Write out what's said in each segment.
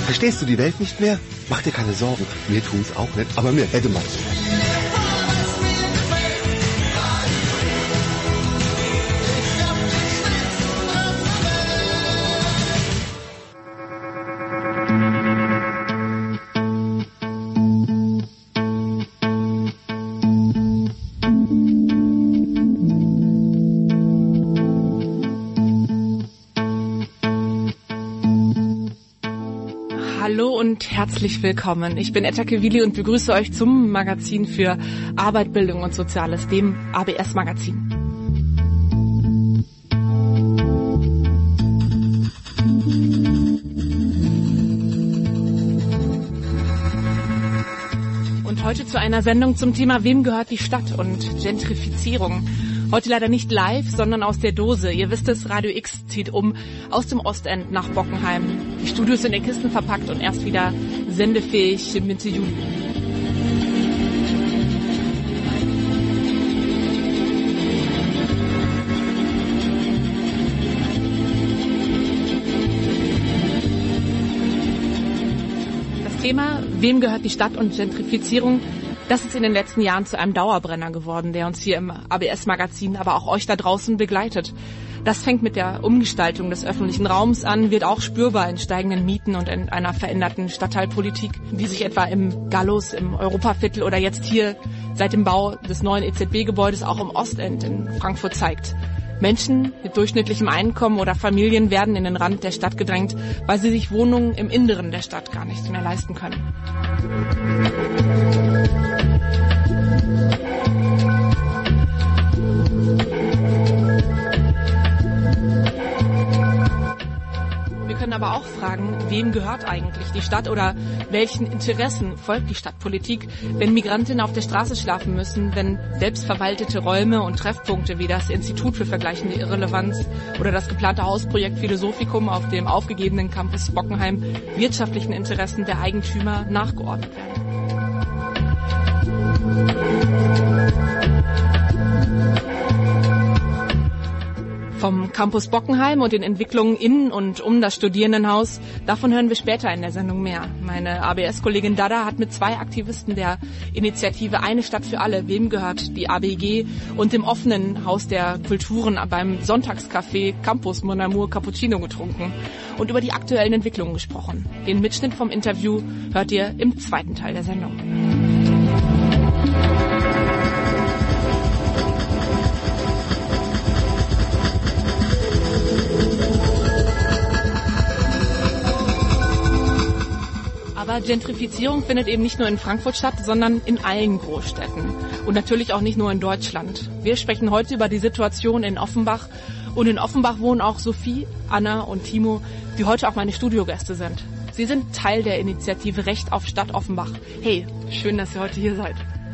Verstehst du die Welt nicht mehr? Mach dir keine Sorgen. Mir tun's auch nicht, aber mir hätte man's. Hallo und herzlich willkommen. Ich bin Etta Kewili und begrüße euch zum Magazin für Arbeit, Bildung und Soziales, dem ABS-Magazin. Und heute zu einer Sendung zum Thema Wem gehört die Stadt und Gentrifizierung. Heute leider nicht live, sondern aus der Dose. Ihr wisst es, Radio X zieht um aus dem Ostend nach Bockenheim. Die Studios sind in Kisten verpackt und erst wieder sendefähig Mitte Juli. Das Thema Wem gehört die Stadt und Gentrifizierung? Das ist in den letzten Jahren zu einem Dauerbrenner geworden, der uns hier im ABS-Magazin, aber auch euch da draußen begleitet. Das fängt mit der Umgestaltung des öffentlichen Raums an, wird auch spürbar in steigenden Mieten und in einer veränderten Stadtteilpolitik, die sich etwa im Gallus, im Europaviertel oder jetzt hier seit dem Bau des neuen EZB-Gebäudes auch im Ostend in Frankfurt zeigt. Menschen mit durchschnittlichem Einkommen oder Familien werden in den Rand der Stadt gedrängt, weil sie sich Wohnungen im Inneren der Stadt gar nicht mehr leisten können. Wir können aber auch fragen, wem gehört eigentlich die Stadt oder welchen Interessen folgt die Stadtpolitik, wenn Migrantinnen auf der Straße schlafen müssen, wenn selbstverwaltete Räume und Treffpunkte wie das Institut für vergleichende Irrelevanz oder das geplante Hausprojekt Philosophikum auf dem aufgegebenen Campus Bockenheim wirtschaftlichen Interessen der Eigentümer nachgeordnet werden. Vom Campus Bockenheim und den Entwicklungen in und um das Studierendenhaus, davon hören wir später in der Sendung mehr. Meine ABS-Kollegin Dada hat mit zwei Aktivisten der Initiative Eine Stadt für alle, Wem gehört die ABG, und dem offenen Haus der Kulturen beim Sonntagscafé Campus Mon Amour Cappuccino getrunken und über die aktuellen Entwicklungen gesprochen. Den Mitschnitt vom Interview hört ihr im zweiten Teil der Sendung. Aber Gentrifizierung findet eben nicht nur in Frankfurt statt, sondern in allen Großstädten. Und natürlich auch nicht nur in Deutschland. Wir sprechen heute über die Situation in Offenbach. Und in Offenbach wohnen auch Sophie, Anna und Timo, die heute auch meine Studiogäste sind. Sie sind Teil der Initiative Recht auf Stadt Offenbach. Hey, schön, dass ihr heute hier seid.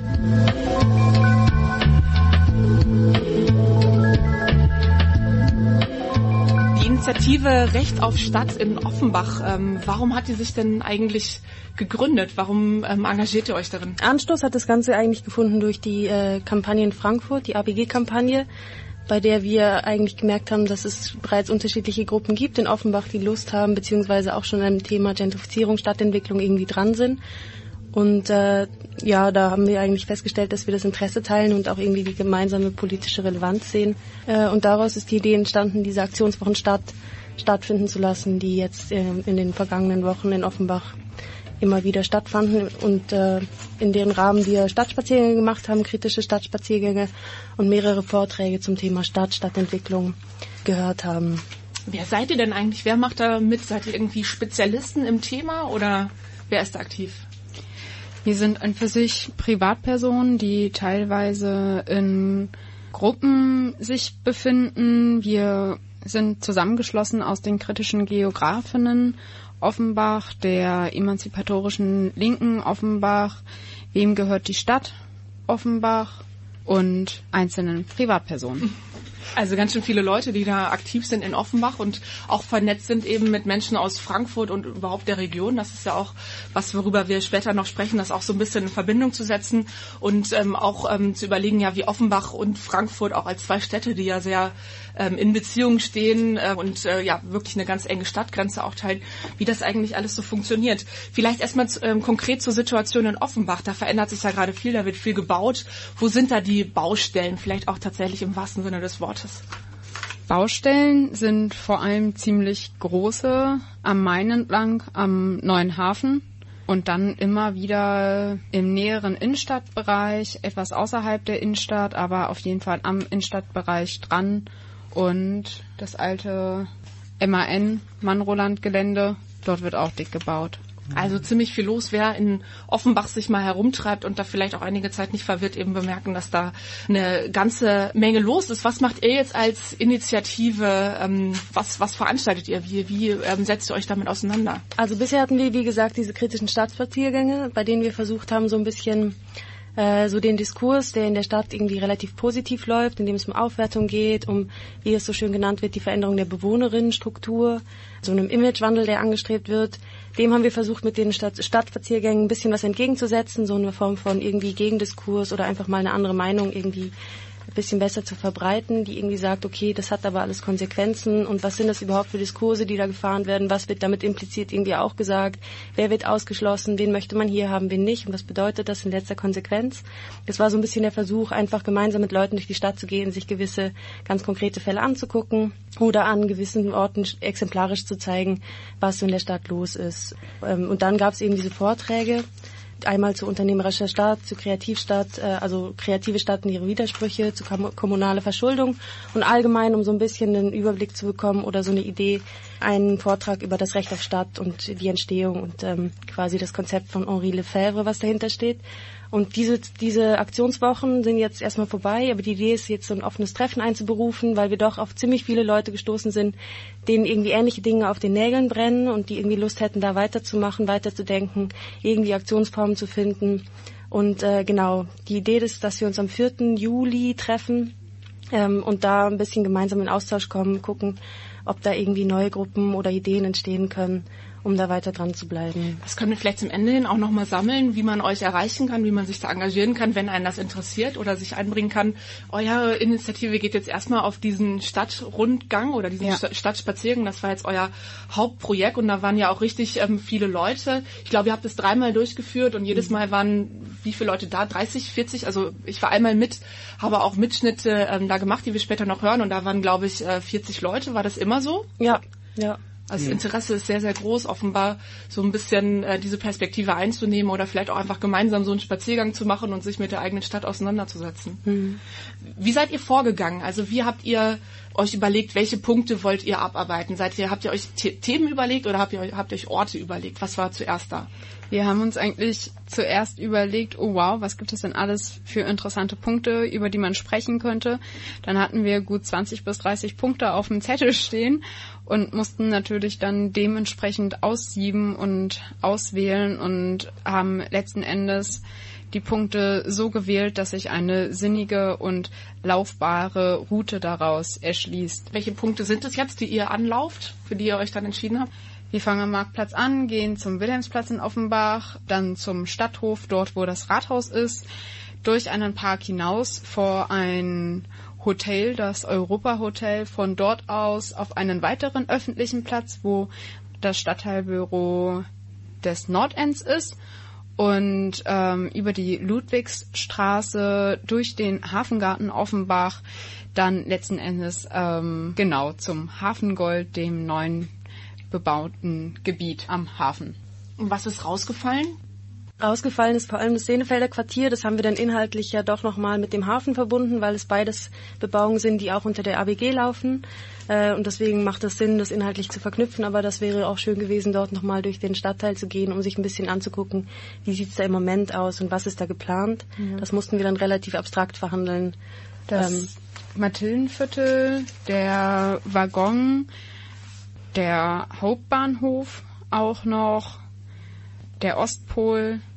Die Initiative Recht auf Stadt in Offenbach, warum hat die sich denn eigentlich gegründet? Warum engagiert ihr euch darin? Anstoß hat das Ganze eigentlich gefunden durch die Kampagne in Frankfurt, die ABG-Kampagne, bei der wir eigentlich gemerkt haben, dass es bereits unterschiedliche Gruppen gibt in Offenbach, die Lust haben, beziehungsweise auch schon am Thema Gentrifizierung, Stadtentwicklung irgendwie dran sind. Und da haben wir eigentlich festgestellt, dass wir das Interesse teilen und auch irgendwie die gemeinsame politische Relevanz sehen. Und daraus ist die Idee entstanden, diese Aktionswochen stattfinden zu lassen, die jetzt in den vergangenen Wochen in Offenbach immer wieder stattfanden und in deren Rahmen wir Stadtspaziergänge gemacht haben, kritische Stadtspaziergänge und mehrere Vorträge zum Thema Stadtentwicklung gehört haben. Wer seid ihr denn eigentlich? Wer macht da mit? Seid ihr irgendwie Spezialisten im Thema oder wer ist da aktiv? Wir sind an für sich Privatpersonen, die teilweise in Gruppen sich befinden. Wir sind zusammengeschlossen aus den kritischen Geografinnen Offenbach, der emanzipatorischen Linken Offenbach, Wem gehört die Stadt Offenbach und einzelnen Privatpersonen. Also ganz schön viele Leute, die da aktiv sind in Offenbach und auch vernetzt sind eben mit Menschen aus Frankfurt und überhaupt der Region. Das ist ja auch was, worüber wir später noch sprechen, das auch so ein bisschen in Verbindung zu setzen und auch zu überlegen, ja, wie Offenbach und Frankfurt auch als zwei Städte, die ja sehr in Beziehung stehen und ja wirklich eine ganz enge Stadtgrenze auch teilen, wie das eigentlich alles so funktioniert. Vielleicht erstmal konkret zur Situation in Offenbach. Da verändert sich ja gerade viel, da wird viel gebaut. Wo sind da die Baustellen? Vielleicht auch tatsächlich im wahrsten Sinne des Wortes. Baustellen sind vor allem ziemlich große am Main entlang, am Neuen Hafen. Und dann immer wieder im näheren Innenstadtbereich, etwas außerhalb der Innenstadt, aber auf jeden Fall am Innenstadtbereich dran. Und das alte MAN, Manroland-Gelände, dort wird auch dick gebaut. Also ziemlich viel los. Wer in Offenbach sich mal herumtreibt und da vielleicht auch einige Zeit nicht verwirrt eben bemerken, dass da eine ganze Menge los ist. Was macht ihr jetzt als Initiative? Was veranstaltet ihr? Wie setzt ihr euch damit auseinander? Also bisher hatten wir, wie gesagt, diese kritischen Stadtspaziergänge, bei denen wir versucht haben, so ein bisschen so den Diskurs, der in der Stadt irgendwie relativ positiv läuft, in dem es um Aufwertung geht, um, wie es so schön genannt wird, die Veränderung der Bewohnerinnenstruktur, so einem Imagewandel, der angestrebt wird. Dem haben wir versucht, mit den Stadtspaziergängen ein bisschen was entgegenzusetzen, so eine Form von irgendwie Gegendiskurs oder einfach mal eine andere Meinung irgendwie ein bisschen besser zu verbreiten, die irgendwie sagt, okay, das hat aber alles Konsequenzen und was sind das überhaupt für Diskurse, die da gefahren werden, was wird damit impliziert irgendwie auch gesagt, wer wird ausgeschlossen, wen möchte man hier haben, wen nicht und was bedeutet das in letzter Konsequenz. Das war so ein bisschen der Versuch, einfach gemeinsam mit Leuten durch die Stadt zu gehen, sich gewisse ganz konkrete Fälle anzugucken oder an gewissen Orten exemplarisch zu zeigen, was so in der Stadt los ist. Und dann gab es eben diese Vorträge, einmal zu unternehmerischer Stadt, zu Kreativstadt, also kreative Stadt und ihre Widersprüche, zu kommunale Verschuldung und allgemein, um so ein bisschen einen Überblick zu bekommen oder so eine Idee, einen Vortrag über das Recht auf Stadt und die Entstehung und quasi das Konzept von Henri Lefebvre, was dahinter steht. Und diese Aktionswochen sind jetzt erstmal vorbei, aber die Idee ist jetzt so ein offenes Treffen einzuberufen, weil wir doch auf ziemlich viele Leute gestoßen sind, denen irgendwie ähnliche Dinge auf den Nägeln brennen und die irgendwie Lust hätten, da weiterzumachen, weiterzudenken, irgendwie Aktionsformen zu finden. Und genau, die Idee ist, dass wir uns am 4. Juli treffen und da ein bisschen gemeinsam in Austausch kommen, gucken, ob da irgendwie neue Gruppen oder Ideen entstehen können, um da weiter dran zu bleiben. Das können wir vielleicht zum Ende hin auch nochmal sammeln, wie man euch erreichen kann, wie man sich da engagieren kann, wenn einen das interessiert oder sich einbringen kann. Eure Initiative geht jetzt erstmal auf diesen Stadtrundgang oder diesen Stadtspaziergang. Das war jetzt euer Hauptprojekt und da waren ja auch richtig viele Leute. Ich glaube, ihr habt es 3-mal durchgeführt und jedes Mal waren wie viele Leute da? 30, 40? Also ich war einmal mit, habe auch Mitschnitte da gemacht, die wir später noch hören und da waren, glaube ich, 40 Leute. War das immer so? Ja. Also das Interesse ist sehr, sehr groß, offenbar so ein bisschen diese Perspektive einzunehmen oder vielleicht auch einfach gemeinsam so einen Spaziergang zu machen und sich mit der eigenen Stadt auseinanderzusetzen. Mhm. Wie seid ihr vorgegangen? Also wie habt ihr euch überlegt, welche Punkte wollt ihr abarbeiten? Habt ihr euch Themen überlegt oder habt ihr euch Orte überlegt? Was war zuerst da? Wir haben uns eigentlich zuerst überlegt, oh wow, was gibt es denn alles für interessante Punkte, über die man sprechen könnte. Dann hatten wir gut 20 bis 30 Punkte auf dem Zettel stehen und mussten natürlich dann dementsprechend aussieben und auswählen und haben letzten Endes die Punkte so gewählt, dass sich eine sinnige und laufbare Route daraus erschließt. Welche Punkte sind es jetzt, die ihr anlauft, für die ihr euch dann entschieden habt? Wir fangen am Marktplatz an, gehen zum Wilhelmsplatz in Offenbach, dann zum Stadthof, dort wo das Rathaus ist, durch einen Park hinaus vor ein Hotel, das Europa-Hotel, von dort aus auf einen weiteren öffentlichen Platz, wo das Stadtteilbüro des Nordends ist und über die Ludwigsstraße durch den Hafengarten Offenbach dann letzten Endes genau zum Hafengold, dem neuen bebauten Gebiet am Hafen. Und was ist rausgefallen? Rausgefallen ist vor allem das Senefelder Quartier. Das haben wir dann inhaltlich ja doch nochmal mit dem Hafen verbunden, weil es beides Bebauungen sind, die auch unter der ABG laufen. Und deswegen macht es Sinn, das inhaltlich zu verknüpfen. Aber das wäre auch schön gewesen, dort nochmal durch den Stadtteil zu gehen, um sich ein bisschen anzugucken, wie sieht es da im Moment aus und was ist da geplant. Ja. Das mussten wir dann relativ abstrakt verhandeln. Das Mathildenviertel, der Waggon, der Hauptbahnhof auch noch, der Ostpol.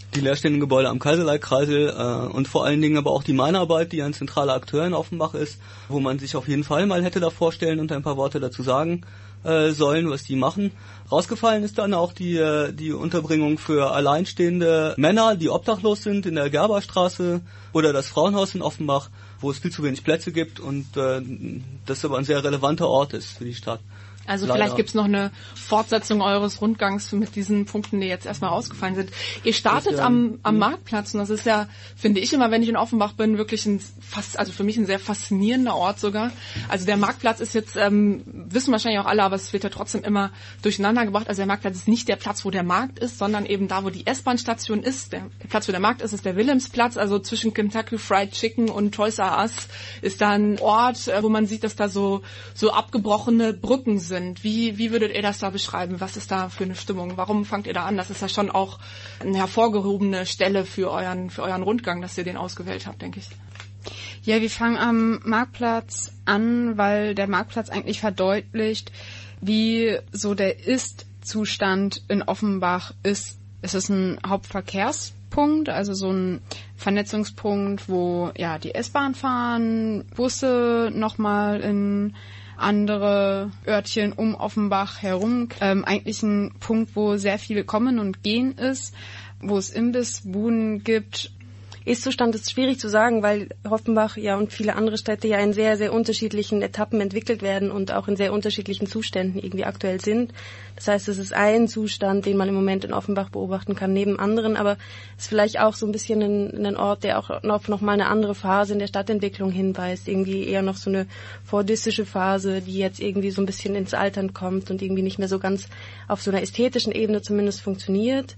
die leerstehenden Gebäude am Kaiserlei-Kreisel und vor allen Dingen aber auch die Meinarbeit, die ein zentraler Akteur in Offenbach ist, wo man sich auf jeden Fall mal hätte da vorstellen und ein paar Worte dazu sagen sollen, was die machen. Rausgefallen ist dann auch die Unterbringung für alleinstehende Männer, die obdachlos sind in der Gerberstraße oder das Frauenhaus in Offenbach, wo es viel zu wenig Plätze gibt und das aber ein sehr relevanter Ort ist für die Stadt. Also Leider. Vielleicht gibt's noch eine Fortsetzung eures Rundgangs mit diesen Punkten, die jetzt erstmal rausgefallen sind. Ihr startet am Marktplatz und das ist ja, finde ich immer, wenn ich in Offenbach bin, wirklich also für mich ein sehr faszinierender Ort sogar. Also der Marktplatz ist jetzt, wissen wahrscheinlich auch alle, aber es wird ja trotzdem immer durcheinander gebracht. Also der Marktplatz ist nicht der Platz, wo der Markt ist, sondern eben da, wo die S-Bahn-Station ist. Der Platz, wo der Markt ist der Wilhelmsplatz. Also zwischen Kentucky Fried Chicken und Toys R Us ist da ein Ort, wo man sieht, dass da so abgebrochene Brücken sind. Wie würdet ihr das da beschreiben? Was ist da für eine Stimmung? Warum fangt ihr da an? Das ist ja schon auch eine hervorgehobene Stelle für euren Rundgang, dass ihr den ausgewählt habt, denke ich. Ja, wir fangen am Marktplatz an, weil der Marktplatz eigentlich verdeutlicht, wie so der Ist-Zustand in Offenbach ist. Es ist ein Hauptverkehrspunkt, also so ein Vernetzungspunkt, wo ja die S-Bahn fahren, Busse nochmal in andere Örtchen um Offenbach herum. Eigentlich ein Punkt, wo sehr viele kommen und gehen ist, wo es Imbissbuden gibt. Ist-Zustand ist schwierig zu sagen, weil Offenbach ja und viele andere Städte ja in sehr, sehr unterschiedlichen Etappen entwickelt werden und auch in sehr unterschiedlichen Zuständen irgendwie aktuell sind. Das heißt, es ist ein Zustand, den man im Moment in Offenbach beobachten kann, neben anderen, aber es ist vielleicht auch so ein bisschen ein Ort, der auch noch mal eine andere Phase in der Stadtentwicklung hinweist. Irgendwie eher noch so eine fordistische Phase, die jetzt irgendwie so ein bisschen ins Altern kommt und irgendwie nicht mehr so ganz auf so einer ästhetischen Ebene zumindest funktioniert.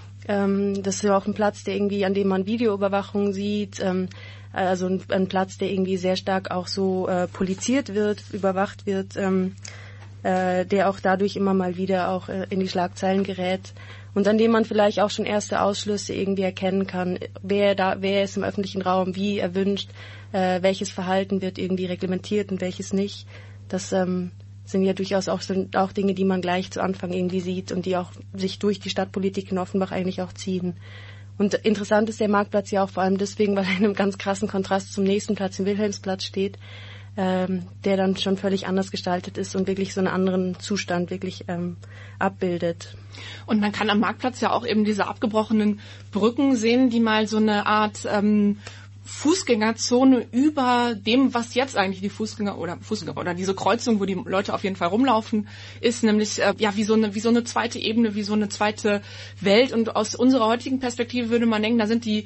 Das ist ja auch ein Platz, der irgendwie, an dem man Videoüberwachung sieht, also ein Platz, der irgendwie sehr stark auch so poliziert wird, überwacht wird, der auch dadurch immer mal wieder auch in die Schlagzeilen gerät und an dem man vielleicht auch schon erste Ausschlüsse irgendwie erkennen kann, wer ist im öffentlichen Raum wie erwünscht, welches Verhalten wird irgendwie reglementiert und welches nicht. Das sind ja durchaus auch Dinge, die man gleich zu Anfang irgendwie sieht und die auch sich durch die Stadtpolitik in Offenbach eigentlich auch ziehen. Und interessant ist der Marktplatz ja auch vor allem deswegen, weil er in einem ganz krassen Kontrast zum nächsten Platz, dem Wilhelmsplatz, steht, der dann schon völlig anders gestaltet ist und wirklich so einen anderen Zustand wirklich abbildet. Und man kann am Marktplatz ja auch eben diese abgebrochenen Brücken sehen, die mal so eine Art Fußgängerzone über dem, was jetzt eigentlich die Fußgänger oder diese Kreuzung, wo die Leute auf jeden Fall rumlaufen, ist nämlich wie so eine zweite Ebene, wie so eine zweite Welt. Und aus unserer heutigen Perspektive würde man denken, da sind die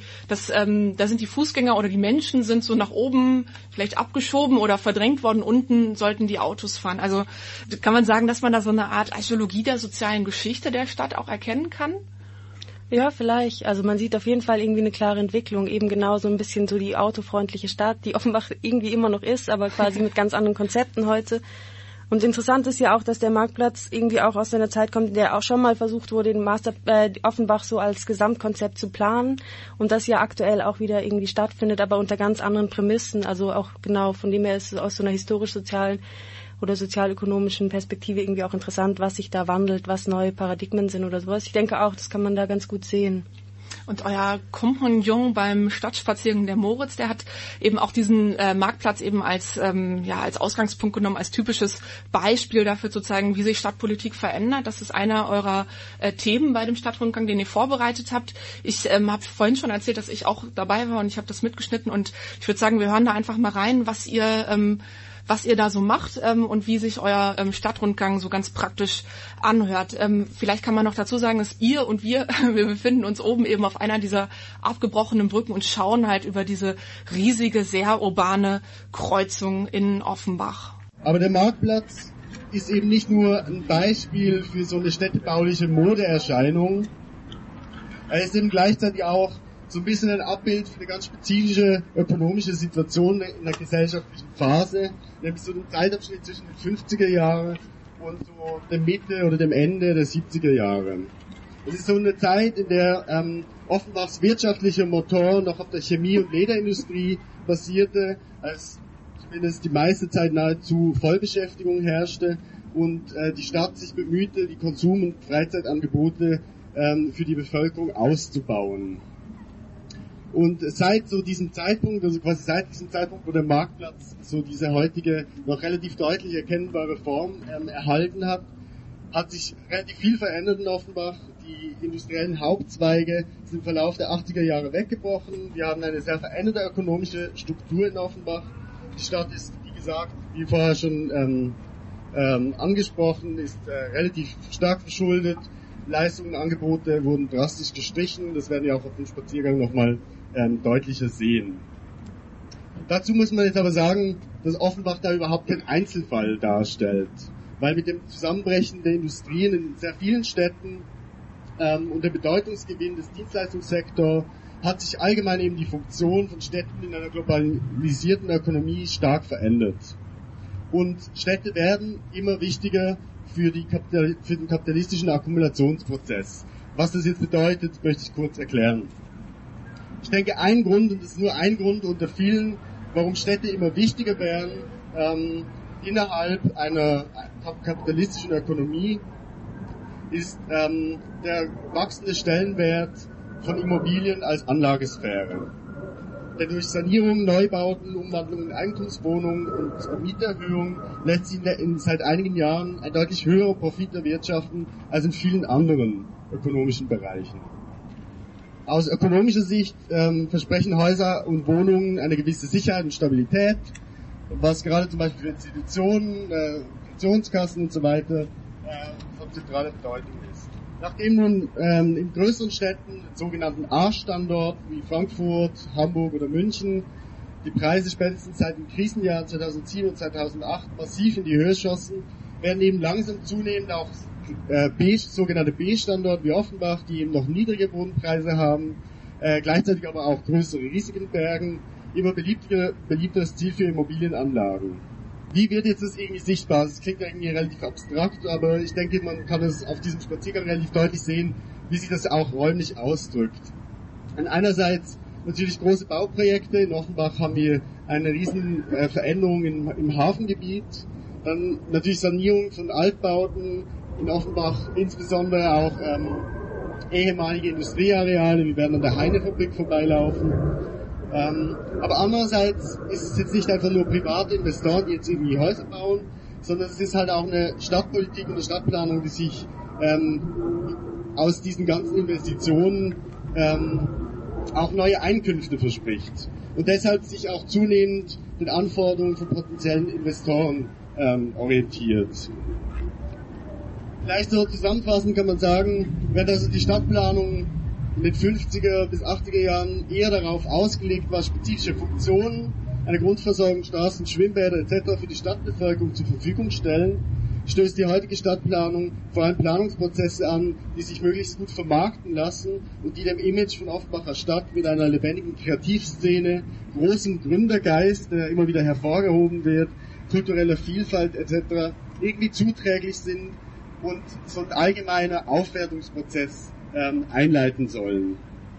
Fußgänger oder die Menschen sind so nach oben vielleicht abgeschoben oder verdrängt worden. Unten sollten die Autos fahren. Also kann man sagen, dass man da so eine Art Archäologie der sozialen Geschichte der Stadt auch erkennen kann? Ja, vielleicht. Also man sieht auf jeden Fall irgendwie eine klare Entwicklung, eben genau so ein bisschen so die autofreundliche Stadt, die Offenbach irgendwie immer noch ist, aber quasi mit ganz anderen Konzepten heute. Und interessant ist ja auch, dass der Marktplatz irgendwie auch aus einer Zeit kommt, in der auch schon mal versucht wurde, den Offenbach so als Gesamtkonzept zu planen und das ja aktuell auch wieder irgendwie stattfindet, aber unter ganz anderen Prämissen. Also auch genau, von dem her ist es aus so einer historisch-sozialen oder sozialökonomischen Perspektive irgendwie auch interessant, was sich da wandelt, was neue Paradigmen sind oder sowas. Ich denke auch, das kann man da ganz gut sehen. Und euer Kompagnon beim Stadtspaziergang, der Moritz, der hat eben auch diesen Marktplatz eben als Ausgangspunkt genommen, als typisches Beispiel dafür zu zeigen, wie sich Stadtpolitik verändert. Das ist einer eurer Themen bei dem Stadtrundgang, den ihr vorbereitet habt. Ich habe vorhin schon erzählt, dass ich auch dabei war und ich habe das mitgeschnitten und ich würde sagen, wir hören da einfach mal rein, was ihr da so macht und wie sich euer Stadtrundgang so ganz praktisch anhört. Vielleicht kann man noch dazu sagen, dass ihr und wir befinden uns oben eben auf einer dieser abgebrochenen Brücken und schauen halt über diese riesige, sehr urbane Kreuzung in Offenbach. Aber der Marktplatz ist eben nicht nur ein Beispiel für so eine städtebauliche Modeerscheinung, er ist eben gleichzeitig auch so ein bisschen ein Abbild für eine ganz spezifische ökonomische Situation in der gesellschaftlichen Phase, nämlich so den Zeitabschnitt zwischen den 50er Jahren und so der Mitte oder dem Ende der 70er Jahre. Es ist so eine Zeit, in der Offenbachs wirtschaftlicher Motor noch auf der Chemie- und Lederindustrie basierte, als zumindest die meiste Zeit nahezu Vollbeschäftigung herrschte und die Stadt sich bemühte, die Konsum- und Freizeitangebote für die Bevölkerung auszubauen. Und seit so diesem Zeitpunkt, also quasi seit diesem Zeitpunkt, wo der Marktplatz so diese heutige, noch relativ deutlich erkennbare Form erhalten hat, hat sich relativ viel verändert in Offenbach. Die industriellen Hauptzweige sind im Verlauf der 80er Jahre weggebrochen. Wir haben eine sehr veränderte ökonomische Struktur in Offenbach. Die Stadt ist, wie gesagt, wie vorher schon angesprochen, ist relativ stark verschuldet. Leistungen, Angebote wurden drastisch gestrichen. Das werden wir auch auf dem Spaziergang nochmal deutlicher sehen. Dazu muss man jetzt aber sagen, dass Offenbach da überhaupt kein Einzelfall darstellt. Weil mit dem Zusammenbrechen der Industrien in sehr vielen Städten und der Bedeutungsgewinn des Dienstleistungssektors hat sich allgemein eben die Funktion von Städten in einer globalisierten Ökonomie stark verändert. Und Städte werden immer wichtiger für den kapitalistischen Akkumulationsprozess. Was das jetzt bedeutet, möchte ich kurz erklären. Ich denke, ein Grund, und das ist nur ein Grund unter vielen, warum Städte immer wichtiger werden, innerhalb einer kapitalistischen Ökonomie, ist der wachsende Stellenwert von Immobilien als Anlagesphäre. Denn durch Sanierung, Neubauten, Umwandlung in Eigentumswohnungen und Mieterhöhung lässt sich seit einigen Jahren ein deutlich höherer Profit erwirtschaften als in vielen anderen ökonomischen Bereichen. Aus ökonomischer Sicht versprechen Häuser und Wohnungen eine gewisse Sicherheit und Stabilität, was gerade zum Beispiel für Institutionen, Pensionskassen und so weiter von zentraler Bedeutung ist. Nachdem nun in größeren Städten, sogenannten A-Standorten wie Frankfurt, Hamburg oder München, die Preise spätestens seit dem Krisenjahr 2007 und 2008 massiv in die Höhe schossen, werden eben langsam zunehmend auch sogenannte B-Standorte wie Offenbach, die eben noch niedrige Wohnpreise haben, gleichzeitig aber auch größere Risiken bergen, immer beliebteres Ziel für Immobilienanlagen. Wie wird jetzt das irgendwie sichtbar? Das klingt irgendwie relativ abstrakt, aber ich denke, man kann es auf diesem Spaziergang relativ deutlich sehen, wie sich das auch räumlich ausdrückt. Und einerseits natürlich große Bauprojekte. In Offenbach haben wir eine riesen Veränderung im Hafengebiet. Dann natürlich Sanierung von Altbauten. In Offenbach insbesondere auch ehemalige Industrieareale. Wir werden an der Heine-Fabrik vorbeilaufen. Aber andererseits ist es jetzt nicht einfach nur private Investoren, die jetzt irgendwie Häuser bauen, sondern es ist halt auch eine Stadtpolitik und eine Stadtplanung, die sich aus diesen ganzen Investitionen auch neue Einkünfte verspricht. Und deshalb sich auch zunehmend den Anforderungen von potenziellen Investoren orientiert. Vielleicht so zusammenfassend kann man sagen, während also die Stadtplanung in den 50er bis 80er Jahren eher darauf ausgelegt war, spezifische Funktionen, eine Grundversorgung, Straßen, Schwimmbäder etc. für die Stadtbevölkerung zur Verfügung stellen, stößt die heutige Stadtplanung vor allem Planungsprozesse an, die sich möglichst gut vermarkten lassen und die dem Image von Offenbacher Stadt mit einer lebendigen Kreativszene, großem Gründergeist, der immer wieder hervorgehoben wird, kultureller Vielfalt etc. irgendwie zuträglich sind und so ein allgemeiner Aufwertungsprozess einleiten sollen.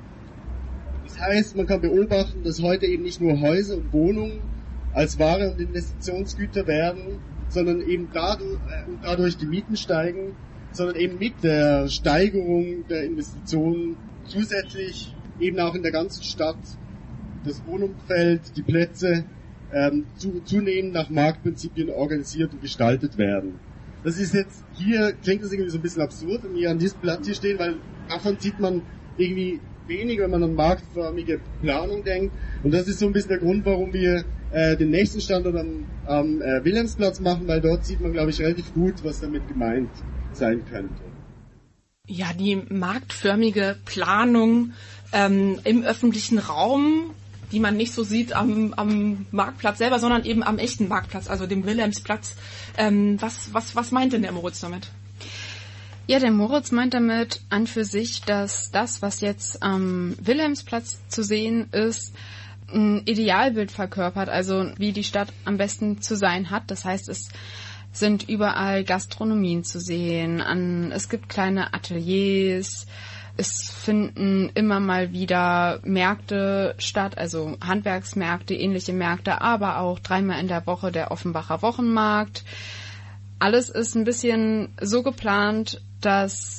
Das heißt, man kann beobachten, dass heute eben nicht nur Häuser und Wohnungen als Ware und Investitionsgüter werden, sondern eben dadurch die Mieten steigen, sondern eben mit der Steigerung der Investitionen zusätzlich eben auch in der ganzen Stadt das Wohnumfeld, die Plätze zunehmend nach Marktprinzipien organisiert und gestaltet werden. Das ist jetzt, hier klingt das irgendwie so ein bisschen absurd, wenn wir an diesem Platz hier stehen, weil davon sieht man irgendwie wenig, wenn man an marktförmige Planung denkt. Und das ist so ein bisschen der Grund, warum wir den nächsten Standort am Wilhelmsplatz machen, weil dort sieht man, glaube ich, relativ gut, was damit gemeint sein könnte. Ja, die marktförmige Planung im öffentlichen Raum, die man nicht so sieht am Marktplatz selber, sondern eben am echten Marktplatz, also dem Wilhelmsplatz. Was meint denn der Moritz damit? Ja, der Moritz meint damit an für sich, dass das, was jetzt am Wilhelmsplatz zu sehen ist, ein Idealbild verkörpert, also wie die Stadt am besten zu sein hat. Das heißt, es sind überall Gastronomien zu sehen, es gibt kleine Ateliers, es finden immer mal wieder Märkte statt, also Handwerksmärkte, ähnliche Märkte, aber auch 3-mal in der Woche der Offenbacher Wochenmarkt. Alles ist ein bisschen so geplant, dass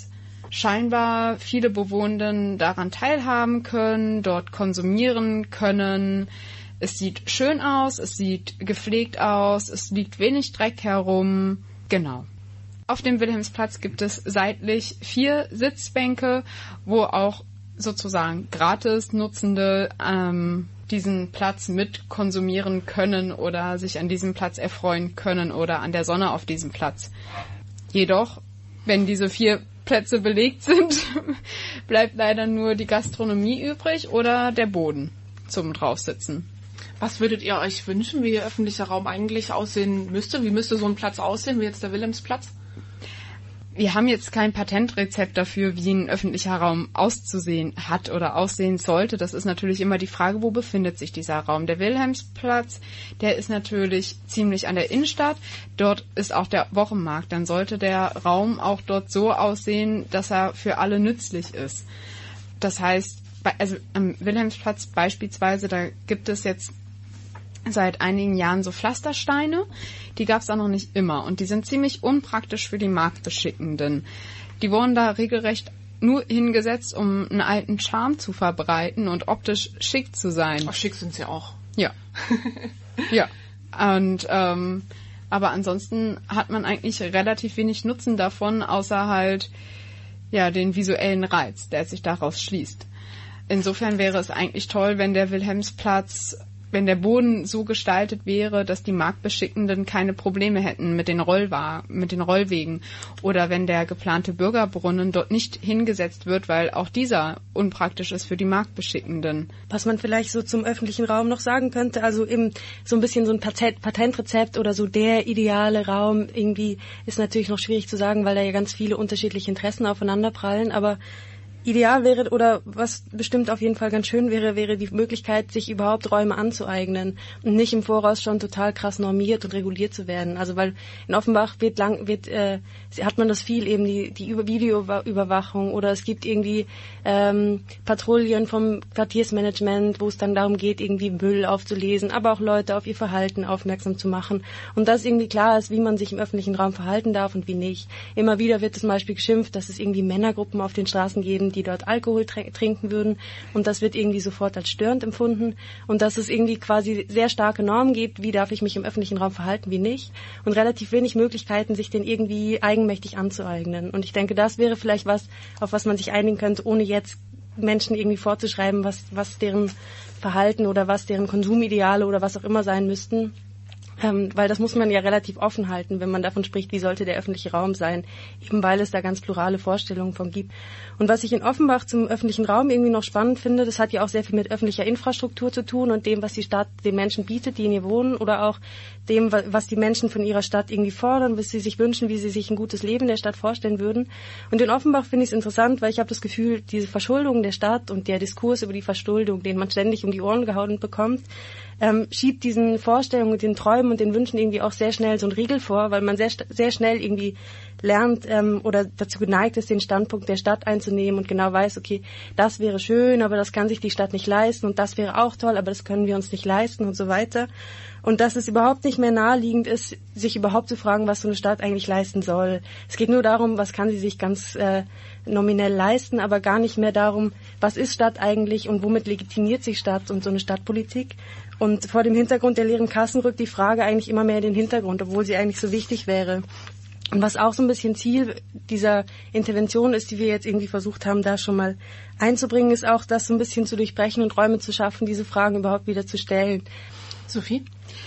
scheinbar viele Bewohnenden daran teilhaben können, dort konsumieren können. Es sieht schön aus, es sieht gepflegt aus, es liegt wenig Dreck herum. Genau. Auf dem Wilhelmsplatz gibt es seitlich 4 Sitzbänke, wo auch sozusagen gratis Nutzende diesen Platz mit konsumieren können oder sich an diesem Platz erfreuen können oder an der Sonne auf diesem Platz. Jedoch, wenn diese 4 Plätze belegt sind, bleibt leider nur die Gastronomie übrig oder der Boden zum Draufsitzen. Was würdet ihr euch wünschen, wie der öffentliche Raum eigentlich aussehen müsste? Wie müsste so ein Platz aussehen, wie jetzt der Wilhelmsplatz? Wir haben jetzt kein Patentrezept dafür, wie ein öffentlicher Raum auszusehen hat oder aussehen sollte. Das ist natürlich immer die Frage, wo befindet sich dieser Raum. Der Wilhelmsplatz, der ist natürlich ziemlich an der Innenstadt. Dort ist auch der Wochenmarkt. Dann sollte der Raum auch dort so aussehen, dass er für alle nützlich ist. Das heißt, also am Wilhelmsplatz beispielsweise, da gibt es jetzt seit einigen Jahren so Pflastersteine. Die gab es auch noch nicht immer und die sind ziemlich unpraktisch für die Marktbeschickenden. Die wurden da regelrecht nur hingesetzt, um einen alten Charme zu verbreiten und optisch schick zu sein. Ach, schick sind sie auch. Ja. Ja. Und aber ansonsten hat man eigentlich relativ wenig Nutzen davon, außer halt ja den visuellen Reiz, der sich daraus schließt. Insofern wäre es eigentlich toll, wenn der Wilhelmsplatz, wenn der Boden so gestaltet wäre, dass die Marktbeschickenden keine Probleme hätten mit den Rollwegen oder wenn der geplante Bürgerbrunnen dort nicht hingesetzt wird, weil auch dieser unpraktisch ist für die Marktbeschickenden. Was man vielleicht so zum öffentlichen Raum noch sagen könnte, also eben so ein bisschen so ein Patentrezept oder so der ideale Raum irgendwie ist natürlich noch schwierig zu sagen, weil da ja ganz viele unterschiedliche Interessen aufeinanderprallen, aber ideal wäre, oder was bestimmt auf jeden Fall ganz schön wäre die Möglichkeit, sich überhaupt Räume anzueignen und nicht im Voraus schon total krass normiert und reguliert zu werden. Also weil in Offenbach hat man das viel eben, die Videoüberwachung oder es gibt irgendwie Patrouillen vom Quartiersmanagement, wo es dann darum geht, irgendwie Müll aufzulesen, aber auch Leute auf ihr Verhalten aufmerksam zu machen. Und dass irgendwie klar ist, wie man sich im öffentlichen Raum verhalten darf und wie nicht. Immer wieder wird zum Beispiel geschimpft, dass es irgendwie Männergruppen auf den Straßen geben, die dort Alkohol trinken würden und das wird irgendwie sofort als störend empfunden und dass es irgendwie quasi sehr starke Normen gibt, wie darf ich mich im öffentlichen Raum verhalten, wie nicht und relativ wenig Möglichkeiten, sich den irgendwie eigenmächtig anzueignen. Und ich denke, das wäre vielleicht was, auf was man sich einigen könnte, ohne jetzt Menschen irgendwie vorzuschreiben, was deren Verhalten oder was deren Konsumideale oder was auch immer sein müssten. Weil das muss man ja relativ offen halten, wenn man davon spricht, wie sollte der öffentliche Raum sein, eben weil es da ganz plurale Vorstellungen von gibt. Und was ich in Offenbach zum öffentlichen Raum irgendwie noch spannend finde, das hat ja auch sehr viel mit öffentlicher Infrastruktur zu tun und dem, was die Stadt den Menschen bietet, die in ihr wohnen, oder auch dem, was die Menschen von ihrer Stadt irgendwie fordern, was sie sich wünschen, wie sie sich ein gutes Leben in der Stadt vorstellen würden. Und in Offenbach finde ich es interessant, weil ich habe das Gefühl, diese Verschuldung der Stadt und der Diskurs über die Verschuldung, den man ständig um die Ohren gehauen bekommt, schiebt diesen Vorstellungen und den Träumen und den Wünschen irgendwie auch sehr schnell so einen Riegel vor, weil man sehr, sehr schnell irgendwie lernt oder dazu geneigt ist, den Standpunkt der Stadt einzunehmen und genau weiß, okay, das wäre schön, aber das kann sich die Stadt nicht leisten und das wäre auch toll, aber das können wir uns nicht leisten und so weiter. Und dass es überhaupt nicht mehr naheliegend ist, sich überhaupt zu fragen, was so eine Stadt eigentlich leisten soll. Es geht nur darum, was kann sie sich ganz nominell leisten, aber gar nicht mehr darum, was ist Stadt eigentlich und womit legitimiert sich Stadt und so eine Stadtpolitik. Und vor dem Hintergrund der leeren Kassen rückt die Frage eigentlich immer mehr in den Hintergrund, obwohl sie eigentlich so wichtig wäre. Und was auch so ein bisschen Ziel dieser Intervention ist, die wir jetzt irgendwie versucht haben, da schon mal einzubringen, ist auch, das so ein bisschen zu durchbrechen und Räume zu schaffen, diese Fragen überhaupt wieder zu stellen. Sophie?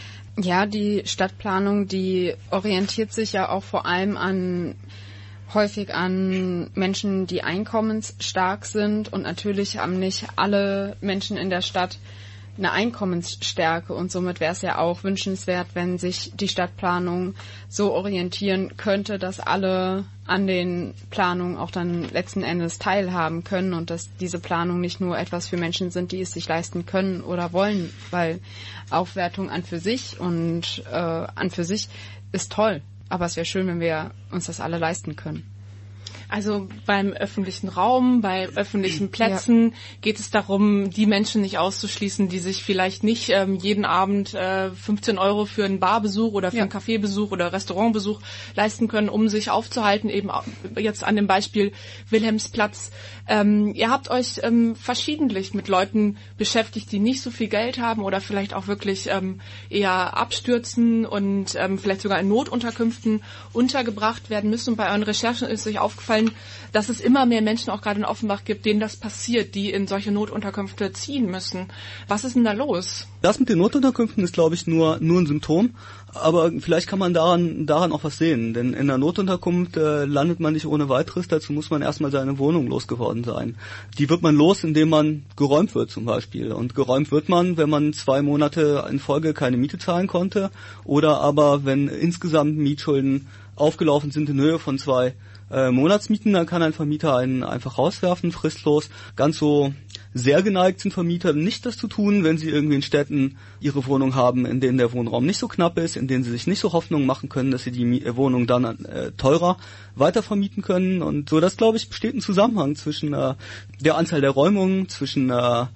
Ja, die Stadtplanung, die orientiert sich ja auch vor allem häufig an Menschen, die einkommensstark sind und natürlich haben nicht alle Menschen in der Stadt eine Einkommensstärke und somit wäre es ja auch wünschenswert, wenn sich die Stadtplanung so orientieren könnte, dass alle an den Planungen auch dann letzten Endes teilhaben können und dass diese Planungen nicht nur etwas für Menschen sind, die es sich leisten können oder wollen, weil Aufwertung an für sich ist toll, aber es wäre schön, wenn wir uns das alle leisten können. Also beim öffentlichen Raum, bei öffentlichen Plätzen geht es darum, die Menschen nicht auszuschließen, die sich vielleicht nicht jeden Abend 15 € für einen Barbesuch oder für einen Cafébesuch oder Restaurantbesuch leisten können, um sich aufzuhalten, eben jetzt an dem Beispiel Wilhelmsplatz. Ihr habt euch verschiedentlich mit Leuten beschäftigt, die nicht so viel Geld haben oder vielleicht auch wirklich eher abstürzen und vielleicht sogar in Notunterkünften untergebracht werden müssen. Und bei euren Recherchen ist euch aufgefallen, dass es immer mehr Menschen auch gerade in Offenbach gibt, denen das passiert, die in solche Notunterkünfte ziehen müssen. Was ist denn da los? Das mit den Notunterkünften ist, glaube ich, nur ein Symptom. Aber vielleicht kann man daran auch was sehen. Denn in der Notunterkunft landet man nicht ohne weiteres. Dazu muss man erstmal seine Wohnung losgeworden sein. Die wird man los, indem man geräumt wird zum Beispiel. Und geräumt wird man, wenn man 2 Monate in Folge keine Miete zahlen konnte. Oder aber wenn insgesamt Mietschulden aufgelaufen sind in Höhe von 2 Monatsmieten, dann kann ein Vermieter einen einfach rauswerfen, fristlos. Ganz so sehr geneigt sind Vermieter nicht, das zu tun, wenn sie irgendwie in Städten ihre Wohnung haben, in denen der Wohnraum nicht so knapp ist, in denen sie sich nicht so Hoffnung machen können, dass sie die Wohnung dann teurer weitervermieten können. Und so, das, glaube ich, besteht ein Zusammenhang zwischen der Anzahl der Räumungen, zwischen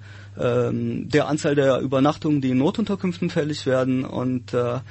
der Anzahl der Übernachtungen, die in Notunterkünften fällig werden und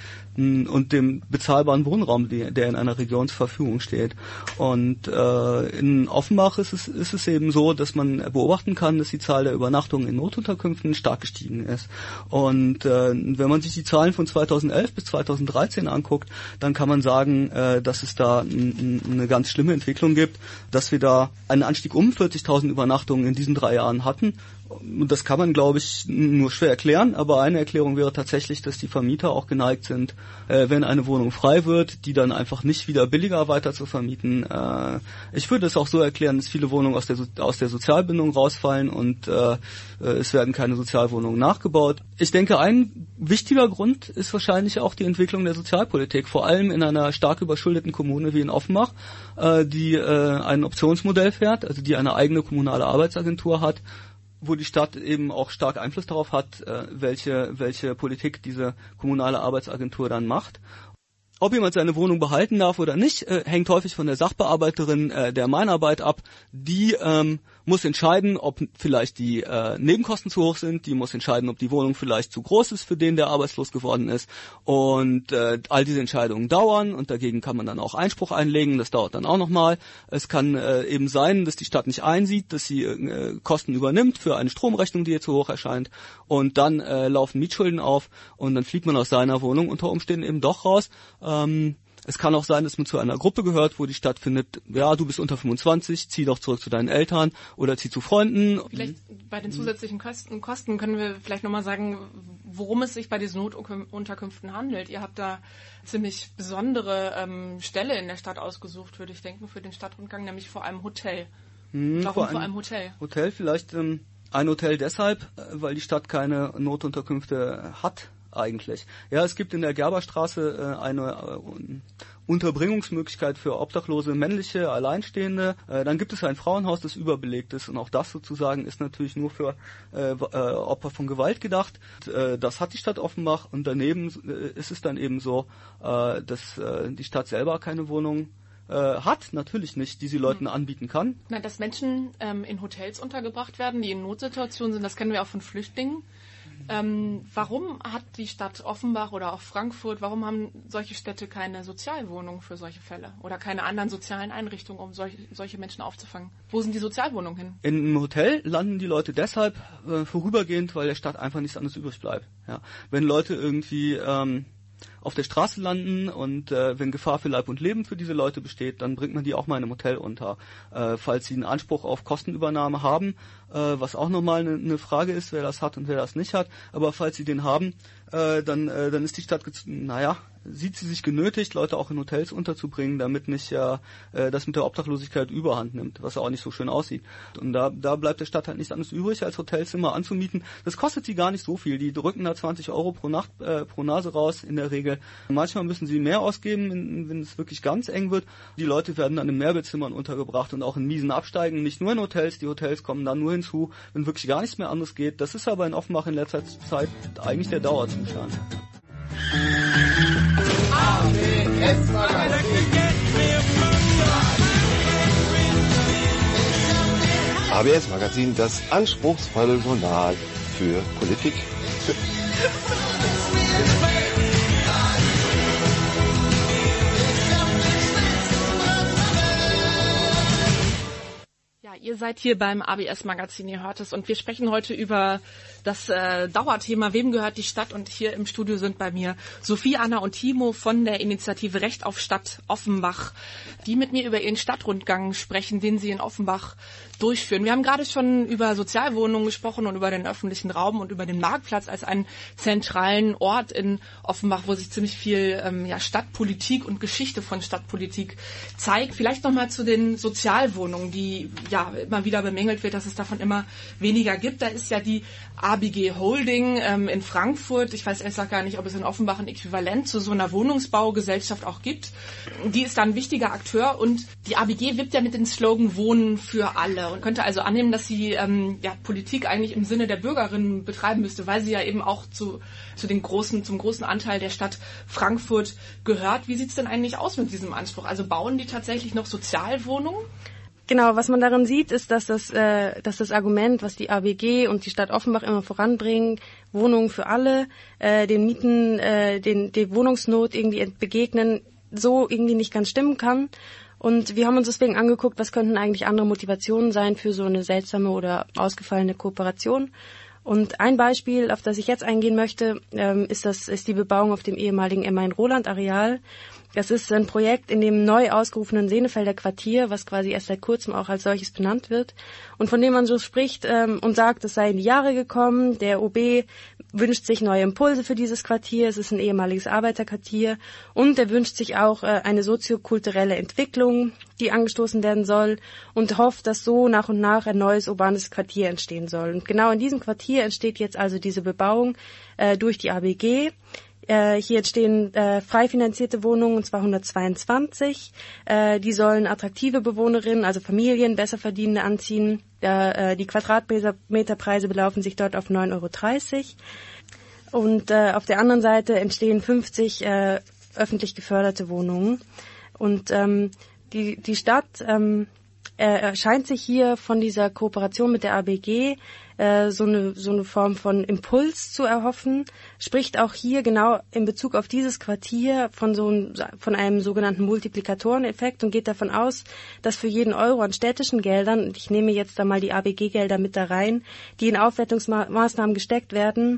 dem bezahlbaren Wohnraum, der in einer Region zur Verfügung steht. Und in Offenbach ist es eben so, dass man beobachten kann, dass die Zahl der Übernachtungen in Notunterkünften stark gestiegen ist. Und wenn man sich die Zahlen von 2011 bis 2013 anguckt, dann kann man sagen, dass es da eine ganz schlimme Entwicklung gibt, dass wir da einen Anstieg um 40.000 Übernachtungen in diesen 3 Jahren hatten. Und das kann man, glaube ich, nur schwer erklären, aber eine Erklärung wäre tatsächlich, dass die Vermieter auch geneigt sind, wenn eine Wohnung frei wird, die dann einfach nicht wieder billiger weiter zu vermieten. Ich würde es auch so erklären, dass viele Wohnungen aus der Sozialbindung rausfallen und es werden keine Sozialwohnungen nachgebaut. Ich denke, ein wichtiger Grund ist wahrscheinlich auch die Entwicklung der Sozialpolitik, vor allem in einer stark überschuldeten Kommune wie in Offenbach, die ein Optionsmodell fährt, also die eine eigene kommunale Arbeitsagentur hat, wo die Stadt eben auch stark Einfluss darauf hat, welche Politik diese kommunale Arbeitsagentur dann macht. Ob jemand seine Wohnung behalten darf oder nicht, hängt häufig von der Sachbearbeiterin der Meinarbeit ab. Die muss entscheiden, ob vielleicht die Nebenkosten zu hoch sind. Die muss entscheiden, ob die Wohnung vielleicht zu groß ist für den, der arbeitslos geworden ist. Und all diese Entscheidungen dauern und dagegen kann man dann auch Einspruch einlegen. Das dauert dann auch nochmal. Es kann eben sein, dass die Stadt nicht einsieht, dass sie Kosten übernimmt für eine Stromrechnung, die ihr zu hoch erscheint. Und dann laufen Mietschulden auf und dann fliegt man aus seiner Wohnung unter Umständen eben doch raus. Es kann auch sein, dass man zu einer Gruppe gehört, wo die Stadt findet, ja, du bist unter 25, zieh doch zurück zu deinen Eltern oder zieh zu Freunden. Vielleicht bei den zusätzlichen Kosten können wir vielleicht nochmal sagen, worum es sich bei diesen Notunterkünften handelt. Ihr habt da ziemlich besondere Stelle in der Stadt ausgesucht, würde ich denken, für den Stadtrundgang, nämlich vor einem Hotel. Warum vor einem Hotel? Hotel vielleicht ein Hotel deshalb, weil die Stadt keine Notunterkünfte hat. Eigentlich. Ja, es gibt in der Gerberstraße eine Unterbringungsmöglichkeit für obdachlose männliche Alleinstehende. Dann gibt es ein Frauenhaus, das überbelegt ist und auch das sozusagen ist natürlich nur für Opfer von Gewalt gedacht. Das hat die Stadt Offenbach und daneben ist es dann eben so, dass die Stadt selber keine Wohnung hat, natürlich nicht, die sie Leuten anbieten kann. Na, dass Menschen in Hotels untergebracht werden, die in Notsituationen sind, das kennen wir auch von Flüchtlingen. Warum hat die Stadt Offenbach oder auch Frankfurt, warum haben solche Städte keine Sozialwohnungen für solche Fälle oder keine anderen sozialen Einrichtungen, um solche Menschen aufzufangen? Wo sind die Sozialwohnungen hin? In einem Hotel landen die Leute deshalb vorübergehend, weil der Stadt einfach nichts anderes übrig bleibt. Ja. Wenn Leute irgendwie auf der Straße landen und wenn Gefahr für Leib und Leben für diese Leute besteht, dann bringt man die auch mal in einem Hotel unter. Falls sie einen Anspruch auf Kostenübernahme haben, was auch nochmal eine Frage ist, wer das hat und wer das nicht hat, aber falls sie den haben, dann ist die Stadt, sieht sie sich genötigt, Leute auch in Hotels unterzubringen, damit nicht das mit der Obdachlosigkeit Überhand nimmt, was auch nicht so schön aussieht. Und da bleibt der Stadt halt nichts anderes übrig, als Hotelzimmer anzumieten. Das kostet sie gar nicht so viel. Die drücken da 20 € pro Nacht pro Nase raus in der Regel. Manchmal müssen sie mehr ausgeben, wenn es wirklich ganz eng wird. Die Leute werden dann in Mehrbettzimmern untergebracht und auch in miesen Absteigen, nicht nur in Hotels. Die Hotels kommen dann nur hinzu, wenn wirklich gar nichts mehr anderes geht. Das ist aber in Offenbach in letzter Zeit eigentlich der Dauerzustand. AWS Magazin. ABS Magazin, das anspruchsvolle Journal für Politik. Ihr seid hier beim ABS Magazin, ihr hört es, und wir sprechen heute über das Dauerthema, wem gehört die Stadt? Und hier im Studio sind bei mir Sophie, Anna und Timo von der Initiative Recht auf Stadt Offenbach, die mit mir über ihren Stadtrundgang sprechen, den sie in Offenbach durchführen. Wir haben gerade schon über Sozialwohnungen gesprochen und über den öffentlichen Raum und über den Marktplatz als einen zentralen Ort in Offenbach, wo sich ziemlich viel Stadtpolitik und Geschichte von Stadtpolitik zeigt. Vielleicht nochmal zu den Sozialwohnungen, die immer wieder bemängelt wird, dass es davon immer weniger gibt. Da ist ja die ABG Holding in Frankfurt. Ich weiß ehrlich gesagt gar nicht, ob es in Offenbach ein Äquivalent zu so einer Wohnungsbaugesellschaft auch gibt. Die ist da ein wichtiger Akteur und die ABG wirbt ja mit dem Slogan Wohnen für alle und könnte also annehmen, dass sie Politik eigentlich im Sinne der Bürgerinnen betreiben müsste, weil sie ja eben auch zum großen Anteil der Stadt Frankfurt gehört. Wie sieht es denn eigentlich aus mit diesem Anspruch? Also bauen die tatsächlich noch Sozialwohnungen? Genau, was man darin sieht, ist, dass das Argument, was die ABG und die Stadt Offenbach immer voranbringen, Wohnungen für alle, den Mieten, die Wohnungsnot irgendwie begegnen, so irgendwie nicht ganz stimmen kann. Und wir haben uns deswegen angeguckt, was könnten eigentlich andere Motivationen sein für so eine seltsame oder ausgefallene Kooperation. Und ein Beispiel, auf das ich jetzt eingehen möchte, ist die Bebauung auf dem ehemaligen Main-Roland-Areal. Das ist ein Projekt in dem neu ausgerufenen Senefelder Quartier, was quasi erst seit kurzem auch als solches benannt wird und von dem man so spricht und sagt, es sei in die Jahre gekommen. Der OB wünscht sich neue Impulse für dieses Quartier. Es ist ein ehemaliges Arbeiterquartier und er wünscht sich auch eine soziokulturelle Entwicklung, die angestoßen werden soll und hofft, dass so nach und nach ein neues urbanes Quartier entstehen soll. Und genau in diesem Quartier entsteht jetzt also diese Bebauung durch die ABG. Hier entstehen frei finanzierte Wohnungen, und zwar 122. Die sollen attraktive Bewohnerinnen, also Familien, besser Verdienende anziehen. Die Quadratmeterpreise belaufen sich dort auf 9,30 €. Und auf der anderen Seite entstehen 50 öffentlich geförderte Wohnungen. Und die Stadt scheint sich hier von dieser Kooperation mit der ABG so eine Form von Impuls zu erhoffen, spricht auch hier genau in Bezug auf dieses Quartier von einem sogenannten Multiplikatoreneffekt und geht davon aus, dass für jeden Euro an städtischen Geldern, und ich nehme jetzt da mal die ABG-Gelder mit da rein, die in Aufwertungsmaßnahmen gesteckt werden,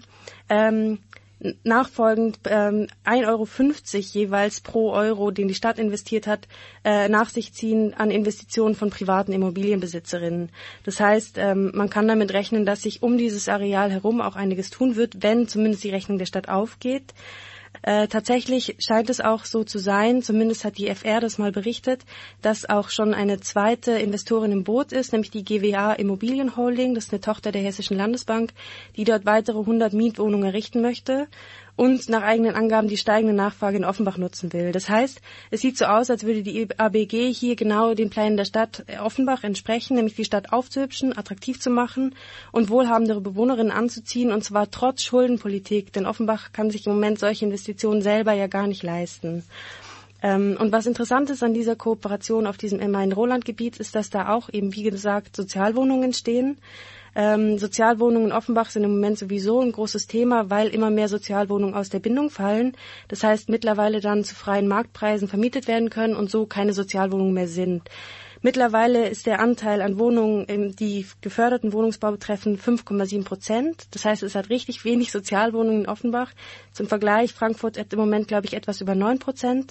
nachfolgend 1,50 € jeweils pro Euro, den die Stadt investiert hat, nach sich ziehen an Investitionen von privaten Immobilienbesitzerinnen. Das heißt, man kann damit rechnen, dass sich um dieses Areal herum auch einiges tun wird, wenn zumindest die Rechnung der Stadt aufgeht. Tatsächlich scheint es auch so zu sein, zumindest hat die FR das mal berichtet, dass auch schon eine zweite Investorin im Boot ist, nämlich die GWA Immobilien Holding, das ist eine Tochter der Hessischen Landesbank, die dort weitere 100 Mietwohnungen errichten möchte und nach eigenen Angaben die steigende Nachfrage in Offenbach nutzen will. Das heißt, es sieht so aus, als würde die ABG hier genau den Plänen der Stadt Offenbach entsprechen, nämlich die Stadt aufzuhübschen, attraktiv zu machen und wohlhabendere Bewohnerinnen anzuziehen, und zwar trotz Schuldenpolitik, denn Offenbach kann sich im Moment solche Investitionen selber ja gar nicht leisten. Und was interessant ist an dieser Kooperation auf diesem Main-Roland-Gebiet, ist, dass da auch eben, wie gesagt, Sozialwohnungen entstehen. Sozialwohnungen in Offenbach sind im Moment sowieso ein großes Thema, weil immer mehr Sozialwohnungen aus der Bindung fallen. Das heißt, mittlerweile dann zu freien Marktpreisen vermietet werden können und so keine Sozialwohnungen mehr sind. Mittlerweile ist der Anteil an Wohnungen, die geförderten Wohnungsbau betreffen, 5,7%. Das heißt, es hat richtig wenig Sozialwohnungen in Offenbach. Zum Vergleich, Frankfurt hat im Moment, glaube ich, etwas über 9%.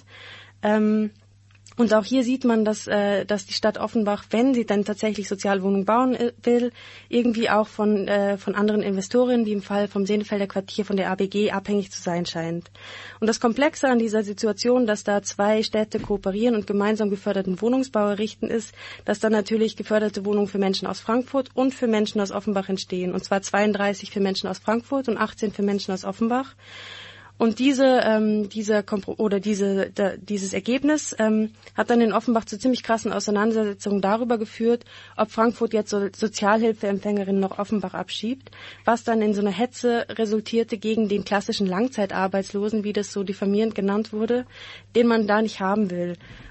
Und auch hier sieht man, dass die Stadt Offenbach, wenn sie dann tatsächlich Sozialwohnungen bauen will, irgendwie auch von anderen Investorinnen, wie im Fall vom Senefelder Quartier von der ABG, abhängig zu sein scheint. Und das Komplexe an dieser Situation, dass da zwei Städte kooperieren und gemeinsam geförderten Wohnungsbau errichten, ist, dass dann natürlich geförderte Wohnungen für Menschen aus Frankfurt und für Menschen aus Offenbach entstehen. Und zwar 32 für Menschen aus Frankfurt und 18 für Menschen aus Offenbach. Und dieses Ergebnis hat dann in Offenbach zu ziemlich krassen Auseinandersetzungen darüber geführt, ob Frankfurt jetzt Sozialhilfeempfängerinnen nach Offenbach abschiebt, was dann in so einer Hetze resultierte gegen den klassischen Langzeitarbeitslosen, wie das so diffamierend genannt wurde, den man da nicht haben will.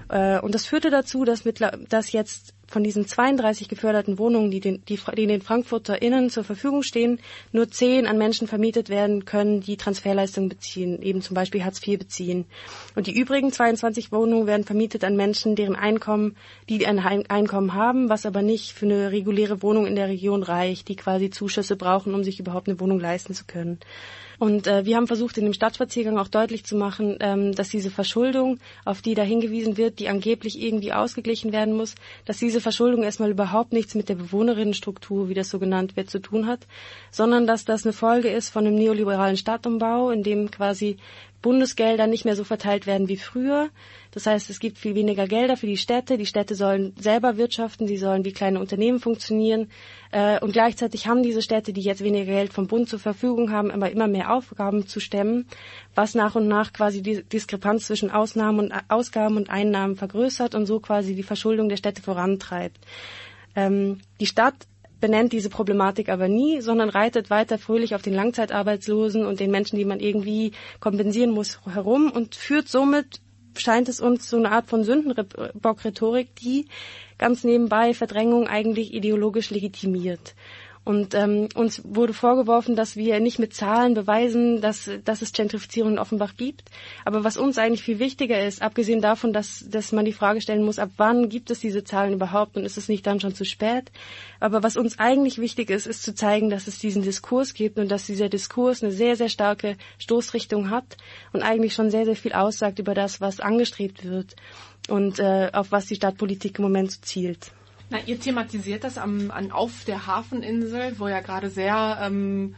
Und das führte dazu, dass jetzt von diesen 32 geförderten Wohnungen, die den FrankfurterInnen zur Verfügung stehen, nur 10 an Menschen vermietet werden können, die Transferleistungen beziehen, eben zum Beispiel Hartz IV beziehen. Und die übrigen 22 Wohnungen werden vermietet an Menschen, die ein Einkommen haben, was aber nicht für eine reguläre Wohnung in der Region reicht, die quasi Zuschüsse brauchen, um sich überhaupt eine Wohnung leisten zu können. Und wir haben versucht, in dem Stadtspaziergang auch deutlich zu machen, dass diese Verschuldung, auf die da hingewiesen wird, die angeblich irgendwie ausgeglichen werden muss, dass diese Verschuldung erstmal überhaupt nichts mit der Bewohnerinnenstruktur, wie das so genannt wird, zu tun hat, sondern dass das eine Folge ist von einem neoliberalen Stadtumbau, in dem quasi Bundesgelder nicht mehr so verteilt werden wie früher. Das heißt, es gibt viel weniger Gelder für die Städte. Die Städte sollen selber wirtschaften, sie sollen wie kleine Unternehmen funktionieren. Und gleichzeitig haben diese Städte, die jetzt weniger Geld vom Bund zur Verfügung haben, aber immer mehr Aufgaben zu stemmen, was nach und nach quasi die Diskrepanz zwischen Ausgaben und Einnahmen vergrößert und so quasi die Verschuldung der Städte vorantreibt. Die Stadt benennt diese Problematik aber nie, sondern reitet weiter fröhlich auf den Langzeitarbeitslosen und den Menschen, die man irgendwie kompensieren muss, herum und führt somit, scheint es uns, so eine Art von Sündenbock-Rhetorik, die ganz nebenbei Verdrängung eigentlich ideologisch legitimiert. Und uns wurde vorgeworfen, dass wir nicht mit Zahlen beweisen, dass es Gentrifizierung in Offenbach gibt. Aber was uns eigentlich viel wichtiger ist, abgesehen davon, dass man die Frage stellen muss, ab wann gibt es diese Zahlen überhaupt und ist es nicht dann schon zu spät? Aber was uns eigentlich wichtig ist, ist zu zeigen, dass es diesen Diskurs gibt und dass dieser Diskurs eine sehr, sehr starke Stoßrichtung hat und eigentlich schon sehr, sehr viel aussagt über das, was angestrebt wird und auf was die Stadtpolitik im Moment so zielt. Na, ihr thematisiert das auf der Hafeninsel, wo ja gerade sehr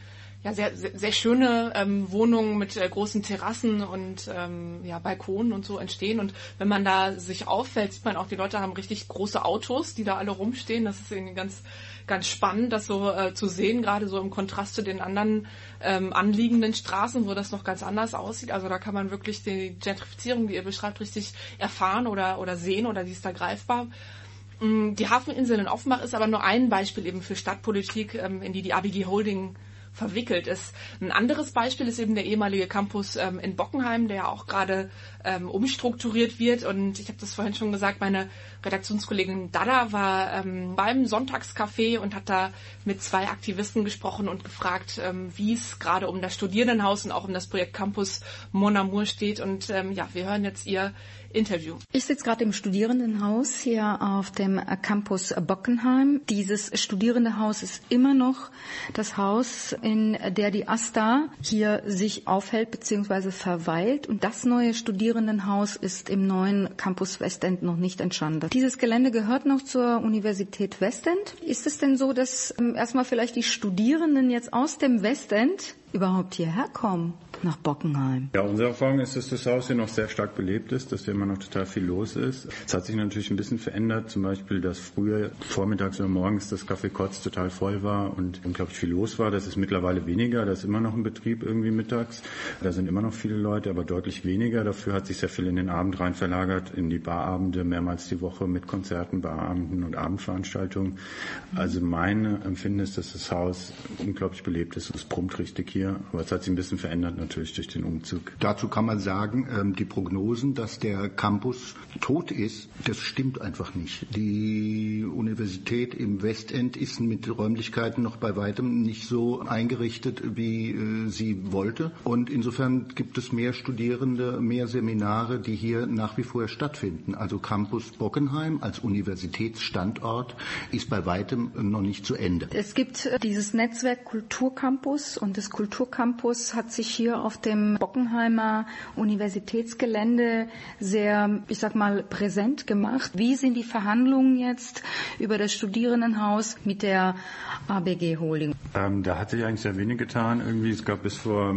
schöne Wohnungen mit großen Terrassen und Balkonen und so entstehen. Und wenn man da sich auffällt, sieht man auch, die Leute haben richtig große Autos, die da alle rumstehen. Das ist irgendwie ganz, ganz spannend, das so zu sehen, gerade so im Kontrast zu den anderen anliegenden Straßen, wo das noch ganz anders aussieht. Also da kann man wirklich die Gentrifizierung, die ihr beschreibt, richtig erfahren oder sehen oder die ist da greifbar. Die Hafeninsel in Offenbach ist aber nur ein Beispiel eben für Stadtpolitik, in die ABG Holding verwickelt ist. Ein anderes Beispiel ist eben der ehemalige Campus in Bockenheim, der ja auch gerade umstrukturiert wird. Und ich habe das vorhin schon gesagt, meine Redaktionskollegin Dada war beim Sonntagscafé und hat da mit 2 Aktivisten gesprochen und gefragt, wie es gerade um das Studierendenhaus und auch um das Projekt Campus Mon Amour steht. Und wir hören jetzt ihr Interview. Ich sitze gerade im Studierendenhaus hier auf dem Campus Bockenheim. Dieses Studierendenhaus ist immer noch das Haus, in der die AStA hier sich aufhält bzw. verweilt. Und das neue Studierendenhaus ist im neuen Campus Westend noch nicht entstanden. Dieses Gelände gehört noch zur Universität Westend. Ist es denn so, dass erstmal vielleicht die Studierenden jetzt aus dem Westend überhaupt hierher kommen, nach Bockenheim? Ja, unsere Erfahrung ist, dass das Haus hier noch sehr stark belebt ist, dass hier immer noch total viel los ist. Es hat sich natürlich ein bisschen verändert, zum Beispiel, dass früher vormittags oder morgens das Café Kotz total voll war und unglaublich viel los war. Das ist mittlerweile weniger, da ist immer noch ein Betrieb irgendwie mittags. Da sind immer noch viele Leute, aber deutlich weniger. Dafür hat sich sehr viel in den Abend rein verlagert, in die Barabende, mehrmals die Woche mit Konzerten, Barabenden und Abendveranstaltungen. Also mein Empfinden ist, dass das Haus unglaublich belebt ist. Es brummt richtig hier, aber es hat sich ein bisschen verändert natürlich durch den Umzug. Dazu kann man sagen, die Prognosen, dass der Campus tot ist, das stimmt einfach nicht. Die Universität im Westend ist mit Räumlichkeiten noch bei weitem nicht so eingerichtet, wie sie wollte. Und insofern gibt es mehr Studierende, mehr Seminare, die hier nach wie vor stattfinden. Also Campus Bockenheim als Universitätsstandort ist bei weitem noch nicht zu Ende. Es gibt dieses Netzwerk Kulturcampus und das Kulturcampus hat sich hier auf dem Bockenheimer Universitätsgelände sehr, ich sag mal, präsent gemacht. Wie sind die Verhandlungen jetzt über das Studierendenhaus mit der ABG Holding? Da hat sich eigentlich sehr wenig getan. Irgendwie, es gab bis vor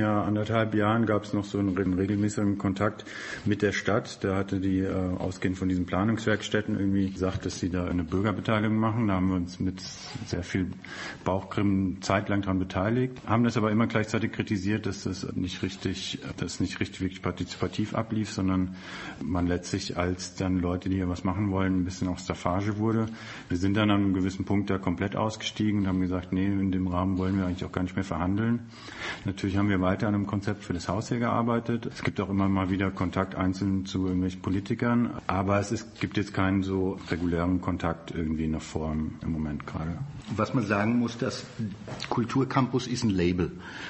1,5 Jahren gab es noch so einen regelmäßigen Kontakt mit der Stadt. Da hatte die, ausgehend von diesen Planungswerkstätten, irgendwie gesagt, dass sie da eine Bürgerbeteiligung machen. Da haben wir uns mit sehr viel Bauchgrimmen zeitlang daran beteiligt, haben das aber immer gleichzeitig kritisiert, dass das nicht richtig wirklich partizipativ ablief, sondern man letztlich als dann Leute, die hier was machen wollen, ein bisschen auch Staffage wurde. Wir sind dann an einem gewissen Punkt da komplett ausgestiegen und haben gesagt, nee, in dem Rahmen wollen wir eigentlich auch gar nicht mehr verhandeln. Natürlich haben wir weiter an einem Konzept für das Haus hier gearbeitet. Es gibt auch immer mal wieder Kontakt einzeln zu irgendwelchen Politikern, aber gibt jetzt keinen so regulären Kontakt irgendwie in der Form im Moment gerade. Was man sagen muss, das Kulturcampus ist ein Label.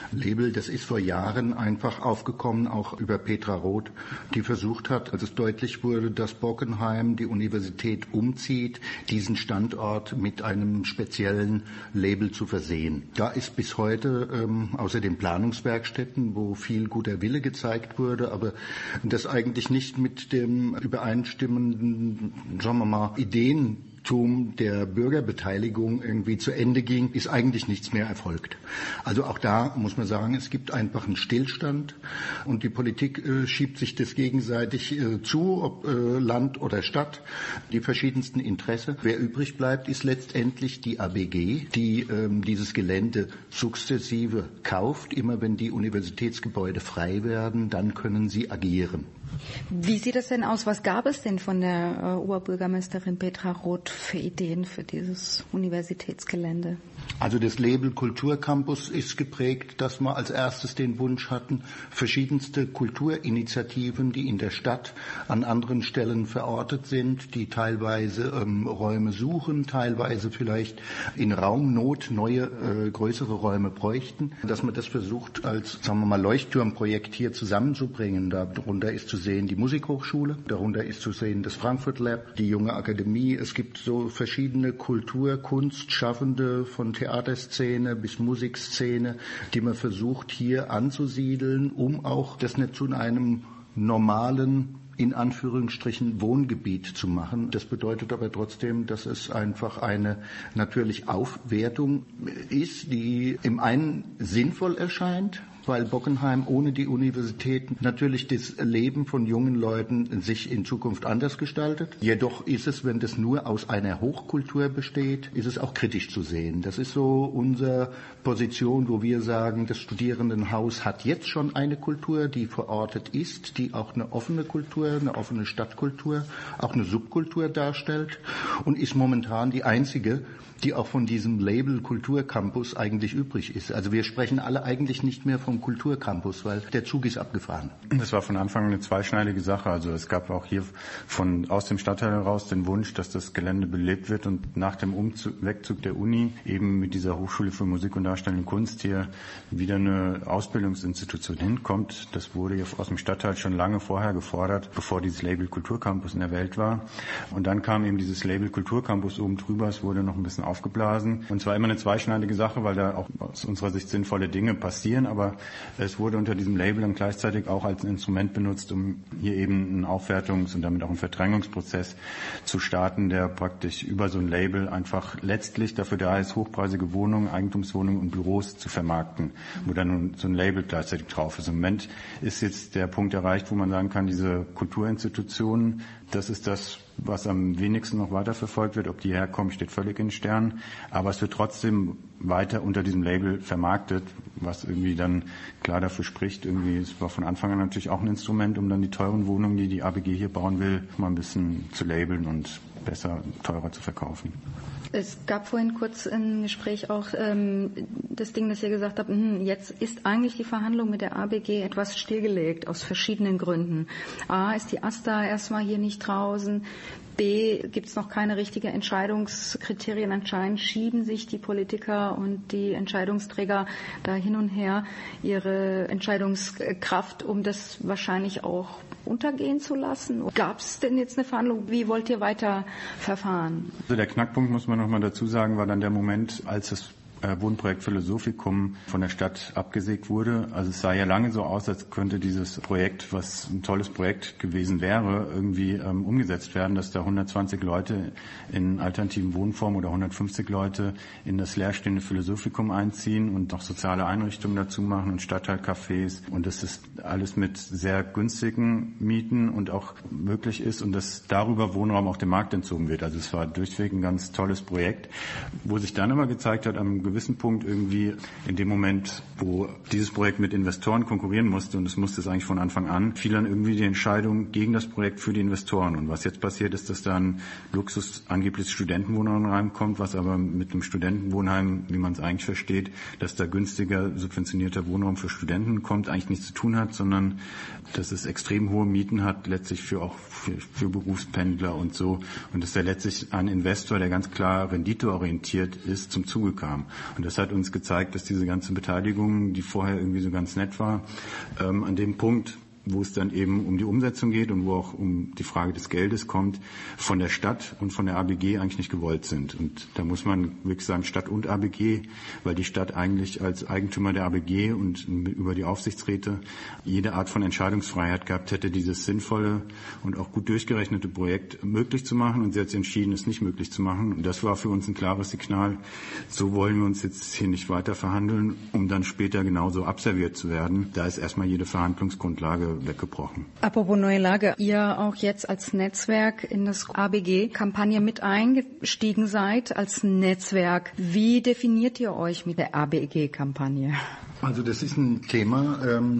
Das ist vor Jahren einfach aufgekommen, auch über Petra Roth, die versucht hat, als es deutlich wurde, dass Bockenheim, die Universität, umzieht, diesen Standort mit einem speziellen Label zu versehen. Da ist bis heute, außer den Planungswerkstätten, wo viel guter Wille gezeigt wurde, aber das eigentlich nicht mit dem übereinstimmenden, sagen wir mal, Ideentum der Bürgerbeteiligung irgendwie zu Ende ging, ist eigentlich nichts mehr erfolgt. Also auch da muss man sagen, es gibt einfach einen Stillstand und die Politik schiebt sich das gegenseitig zu, ob Land oder Stadt, die verschiedensten Interessen. Wer übrig bleibt, ist letztendlich die ABG, die dieses Gelände sukzessive kauft. Immer wenn die Universitätsgebäude frei werden, dann können sie agieren. Wie sieht es denn aus? Was gab es denn von der Oberbürgermeisterin Petra Roth für Ideen für dieses Universitätsgelände? Also das Label Kulturcampus ist geprägt, dass wir als erstes den Wunsch hatten, verschiedenste Kulturinitiativen, die in der Stadt an anderen Stellen verortet sind, die teilweise Räume suchen, teilweise vielleicht in Raumnot neue, größere Räume bräuchten, dass man das versucht als, sagen wir mal, Leuchtturmprojekt hier zusammenzubringen. Darunter ist zu sehen die Musikhochschule, darunter ist zu sehen das Frankfurt Lab, die Junge Akademie. Es gibt so verschiedene Kunstschaffende von Theaterszene bis Musikszene, die man versucht hier anzusiedeln, um auch das nicht zu einem normalen, in Anführungsstrichen, Wohngebiet zu machen. Das bedeutet aber trotzdem, dass es einfach eine natürlich Aufwertung ist, die im einen sinnvoll erscheint, weil Bockenheim ohne die Universität natürlich das Leben von jungen Leuten sich in Zukunft anders gestaltet. Jedoch ist es, wenn das nur aus einer Hochkultur besteht, ist es auch kritisch zu sehen. Das ist so unsere Position, wo wir sagen, das Studierendenhaus hat jetzt schon eine Kultur, die verortet ist, die auch eine offene Kultur, eine offene Stadtkultur, auch eine Subkultur darstellt und ist momentan die einzige, die auch von diesem Label Kulturcampus eigentlich übrig ist. Also wir sprechen alle eigentlich nicht mehr vom Kulturcampus, weil der Zug ist abgefahren. Das war von Anfang eine zweischneidige Sache. Also es gab auch hier aus dem Stadtteil heraus den Wunsch, dass das Gelände belebt wird und nach dem Wegzug der Uni eben mit dieser Hochschule für Musik und Darstellende Kunst hier wieder eine Ausbildungsinstitution hinkommt. Das wurde ja aus dem Stadtteil schon lange vorher gefordert, bevor dieses Label Kulturcampus in der Welt war. Und dann kam eben dieses Label Kulturcampus oben drüber. Es wurde noch ein bisschen aufgeblasen. Und zwar immer eine zweischneidige Sache, weil da auch aus unserer Sicht sinnvolle Dinge passieren, aber es wurde unter diesem Label dann gleichzeitig auch als ein Instrument benutzt, um hier eben einen Aufwertungs- und damit auch einen Verdrängungsprozess zu starten, der praktisch über so ein Label einfach letztlich dafür da ist, hochpreisige Wohnungen, Eigentumswohnungen und Büros zu vermarkten, wo dann so ein Label gleichzeitig drauf ist. Im Moment ist jetzt der Punkt erreicht, wo man sagen kann, diese Kulturinstitutionen, das ist das, was am wenigsten noch weiterverfolgt wird. Ob die herkommen, steht völlig in den Sternen. Aber es wird trotzdem weiter unter diesem Label vermarktet, was irgendwie dann klar dafür spricht. Irgendwie, es war von Anfang an natürlich auch ein Instrument, um dann die teuren Wohnungen, die die ABG hier bauen will, mal ein bisschen zu labeln und besser, teurer zu verkaufen. Es gab vorhin kurz im Gespräch auch das Ding, dass ihr gesagt habt, jetzt ist eigentlich die Verhandlung mit der ABG etwas stillgelegt, aus verschiedenen Gründen. A, ist die AStA erstmal hier nicht draußen. B, gibt es noch keine richtigen Entscheidungskriterien. Anscheinend schieben sich die Politiker und die Entscheidungsträger da hin und her ihre Entscheidungskraft, um das wahrscheinlich auch untergehen zu lassen. Gab es denn jetzt eine Verhandlung? Wie wollt ihr weiter verfahren? Also der Knackpunkt, muss man nochmal dazu sagen, war dann der Moment, als das Wohnprojekt Philosophikum von der Stadt abgesägt wurde. Also es sah ja lange so aus, als könnte dieses Projekt, was ein tolles Projekt gewesen wäre, irgendwie umgesetzt werden, dass da 120 Leute in alternativen Wohnformen oder 150 Leute in das leerstehende Philosophikum einziehen und noch soziale Einrichtungen dazu machen und Stadtteilcafés. Und das ist alles mit sehr günstigen Mieten und auch möglich ist und dass darüber Wohnraum auch dem Markt entzogen wird. Also es war durchweg ein ganz tolles Projekt, wo sich dann immer gezeigt hat, am gewissen Punkt irgendwie in dem Moment, wo dieses Projekt mit Investoren konkurrieren musste, und es musste es eigentlich von Anfang an, fiel dann irgendwie die Entscheidung gegen das Projekt für die Investoren. Und was jetzt passiert ist, dass da ein Luxus angeblich Studentenwohnraum reinkommt, was aber mit einem Studentenwohnheim, wie man es eigentlich versteht, dass da günstiger subventionierter Wohnraum für Studenten kommt, eigentlich nichts zu tun hat, sondern dass es extrem hohe Mieten hat, letztlich für Berufspendler und so. Und dass da letztlich ein Investor, der ganz klar renditeorientiert ist, zum Zuge kam. Und das hat uns gezeigt, dass diese ganze Beteiligung, die vorher irgendwie so ganz nett war, an dem Punkt, wo es dann eben um die Umsetzung geht und wo auch um die Frage des Geldes kommt, von der Stadt und von der ABG eigentlich nicht gewollt sind. Und da muss man wirklich sagen, Stadt und ABG, weil die Stadt eigentlich als Eigentümer der ABG und über die Aufsichtsräte jede Art von Entscheidungsfreiheit gehabt hätte, dieses sinnvolle und auch gut durchgerechnete Projekt möglich zu machen. Und sie hat sich entschieden, es nicht möglich zu machen. Und das war für uns ein klares Signal. So wollen wir uns jetzt hier nicht weiter verhandeln, um dann später genauso abserviert zu werden. Da ist erstmal jede Verhandlungsgrundlage weggebrochen. Apropos neue Lage, ihr auch jetzt als Netzwerk in das ABG-Kampagne mit eingestiegen seid als Netzwerk. Wie definiert ihr euch mit der ABG-Kampagne? Also das ist ein Thema,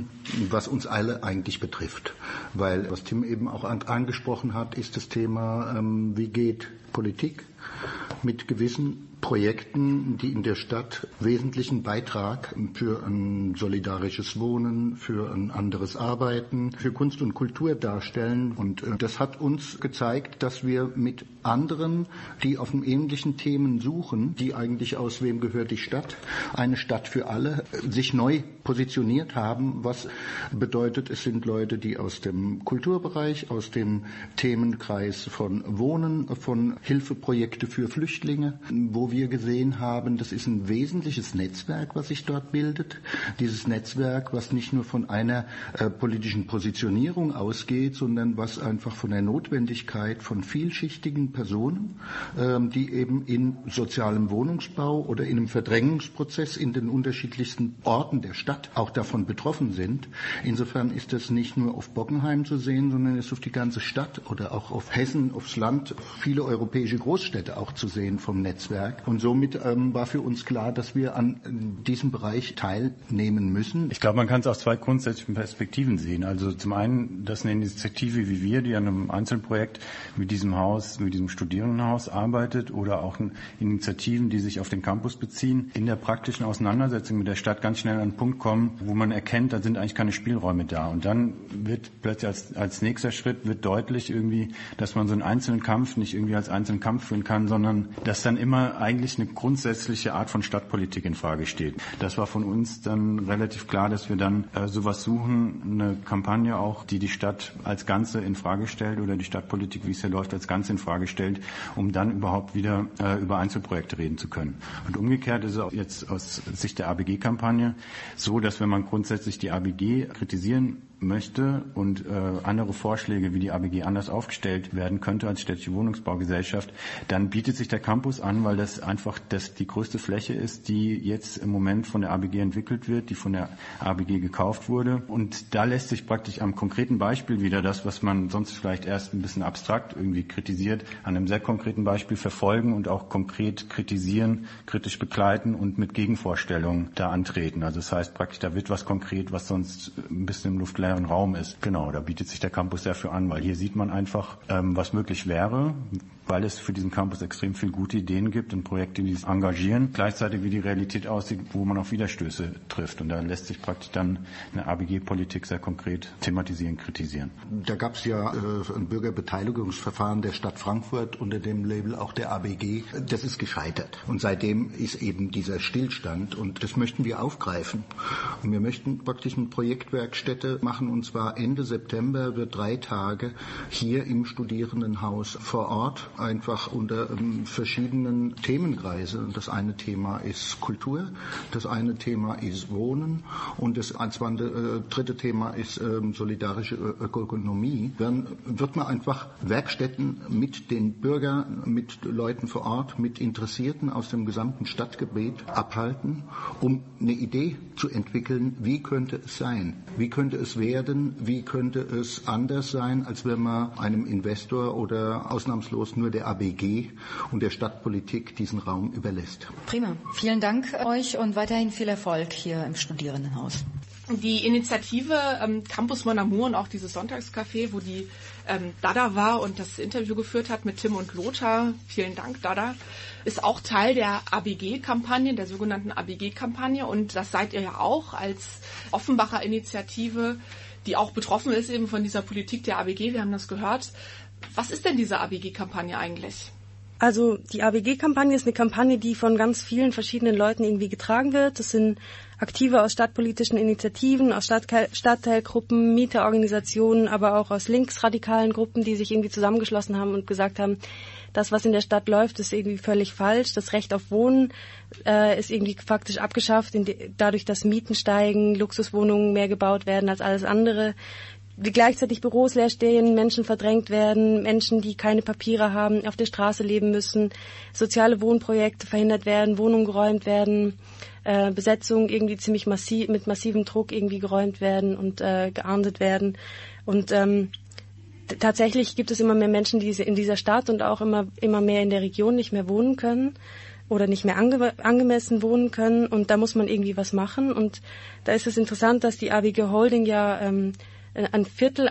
was uns alle eigentlich betrifft, weil was Tim eben auch angesprochen hat, ist das Thema, wie geht Politik mit gewissen Projekten, die in der Stadt wesentlichen Beitrag für ein solidarisches Wohnen, für ein anderes Arbeiten, für Kunst und Kultur darstellen. Und das hat uns gezeigt, dass wir mit anderen, die auf einem ähnlichen Themen suchen, die eigentlich aus Wem gehört die Stadt, eine Stadt für alle, sich neu positioniert haben, was bedeutet, es sind Leute, die aus dem Kulturbereich, aus dem Themenkreis von Wohnen, von Hilfeprojekte für Flüchtlinge, wo wir gesehen haben, das ist ein wesentliches Netzwerk, was sich dort bildet. Dieses Netzwerk, was nicht nur von einer politischen Positionierung ausgeht, sondern was einfach von der Notwendigkeit von vielschichtigen Personen, die eben in sozialem Wohnungsbau oder in einem Verdrängungsprozess in den unterschiedlichsten Orten der Stadt auch davon betroffen sind. Insofern ist das nicht nur auf Bockenheim zu sehen, sondern ist auf die ganze Stadt oder auch auf Hessen, aufs Land, viele europäische Großstädte auch zu sehen vom Netzwerk. Und somit war für uns klar, dass wir an diesem Bereich teilnehmen müssen. Ich glaube, man kann es aus zwei grundsätzlichen Perspektiven sehen. Also zum einen, dass eine Initiative wie wir, die an einem Einzelprojekt mit diesem Haus, mit diesem Studierendenhaus arbeitet, oder auch Initiativen, die sich auf den Campus beziehen, in der praktischen Auseinandersetzung mit der Stadt ganz schnell an einen Punkt kommen, wo man erkennt, da sind eigentlich keine Spielräume da. Und dann wird plötzlich als nächster Schritt wird deutlich irgendwie, dass man so einen einzelnen Kampf nicht irgendwie als einzelnen Kampf führen kann, sondern dass dann immer eigentlich eine grundsätzliche Art von Stadtpolitik in Frage steht. Das war von uns dann relativ klar, dass wir dann sowas suchen, eine Kampagne auch, die die Stadt als Ganze in Frage stellt oder die Stadtpolitik, wie es hier läuft, als Ganze in Frage stellt, um dann überhaupt wieder über Einzelprojekte reden zu können. Und umgekehrt ist es auch jetzt aus Sicht der ABG-Kampagne so, dass wenn man grundsätzlich die ABG kritisieren möchte und andere Vorschläge, wie die ABG anders aufgestellt werden könnte als städtische Wohnungsbaugesellschaft, dann bietet sich der Campus an, weil das einfach die größte Fläche ist, die jetzt im Moment von der ABG entwickelt wird, die von der ABG gekauft wurde. Und da lässt sich praktisch am konkreten Beispiel wieder das, was man sonst vielleicht erst ein bisschen abstrakt irgendwie kritisiert, an einem sehr konkreten Beispiel verfolgen und auch konkret kritisieren, kritisch begleiten und mit Gegenvorstellungen da antreten. Also das heißt praktisch, da wird was konkret, was sonst ein bisschen im luftleeren Raum ist. Genau, da bietet sich der Campus dafür an, weil hier sieht man einfach, was möglich wäre, weil es für diesen Campus extrem viele gute Ideen gibt und Projekte, die es engagieren, gleichzeitig wie die Realität aussieht, wo man auf Widerstöße trifft. Und da lässt sich praktisch dann eine ABG-Politik sehr konkret thematisieren, kritisieren. Da gab es ja ein Bürgerbeteiligungsverfahren der Stadt Frankfurt unter dem Label auch der ABG. Das ist gescheitert. Und seitdem ist eben dieser Stillstand. Und das möchten wir aufgreifen. Und wir möchten praktisch eine Projektwerkstätte machen. Und zwar Ende September wird 3 Tage hier im Studierendenhaus vor Ort einfach unter verschiedenen Themenkreise. Und das eine Thema ist Kultur, das eine Thema ist Wohnen und das dritte Thema ist solidarische Ökonomie. Dann wird man einfach Werkstätten mit den Bürgern, mit Leuten vor Ort, mit Interessierten aus dem gesamten Stadtgebiet abhalten, um eine Idee zu entwickeln, wie könnte es sein, wie könnte es werden, wie könnte es anders sein, als wenn man einem Investor oder ausnahmslos nur der ABG und der Stadtpolitik diesen Raum überlässt. Prima. Vielen Dank euch und weiterhin viel Erfolg hier im Studierendenhaus. Die Initiative Campus Mon Amour und auch dieses Sonntagscafé, wo die Dada war und das Interview geführt hat mit Tim und Lothar, vielen Dank Dada, ist auch Teil der ABG-Kampagne, der sogenannten ABG-Kampagne, und das seid ihr ja auch als Offenbacher Initiative, die auch betroffen ist eben von dieser Politik der ABG, wir haben das gehört. Was ist denn diese ABG-Kampagne eigentlich? Also die ABG-Kampagne ist eine Kampagne, die von ganz vielen verschiedenen Leuten irgendwie getragen wird. Das sind Aktive aus stadtpolitischen Initiativen, aus Stadtteilgruppen, Mieterorganisationen, aber auch aus linksradikalen Gruppen, die sich irgendwie zusammengeschlossen haben und gesagt haben, das, was in der Stadt läuft, ist irgendwie völlig falsch. Das Recht auf Wohnen ist irgendwie faktisch abgeschafft, dadurch, dass Mieten steigen, Luxuswohnungen mehr gebaut werden als alles andere. Wie gleichzeitig Büros leer stehen, Menschen verdrängt werden, Menschen, die keine Papiere haben, auf der Straße leben müssen, soziale Wohnprojekte verhindert werden, Wohnungen geräumt werden, Besetzungen irgendwie ziemlich mit massivem Druck irgendwie geräumt werden und geahndet werden. Und tatsächlich gibt es immer mehr Menschen, die in dieser Stadt und auch immer mehr in der Region nicht mehr wohnen können oder nicht mehr angemessen wohnen können. Und da muss man irgendwie was machen. Und da ist es interessant, dass die ABG Holding ja ein Fünftel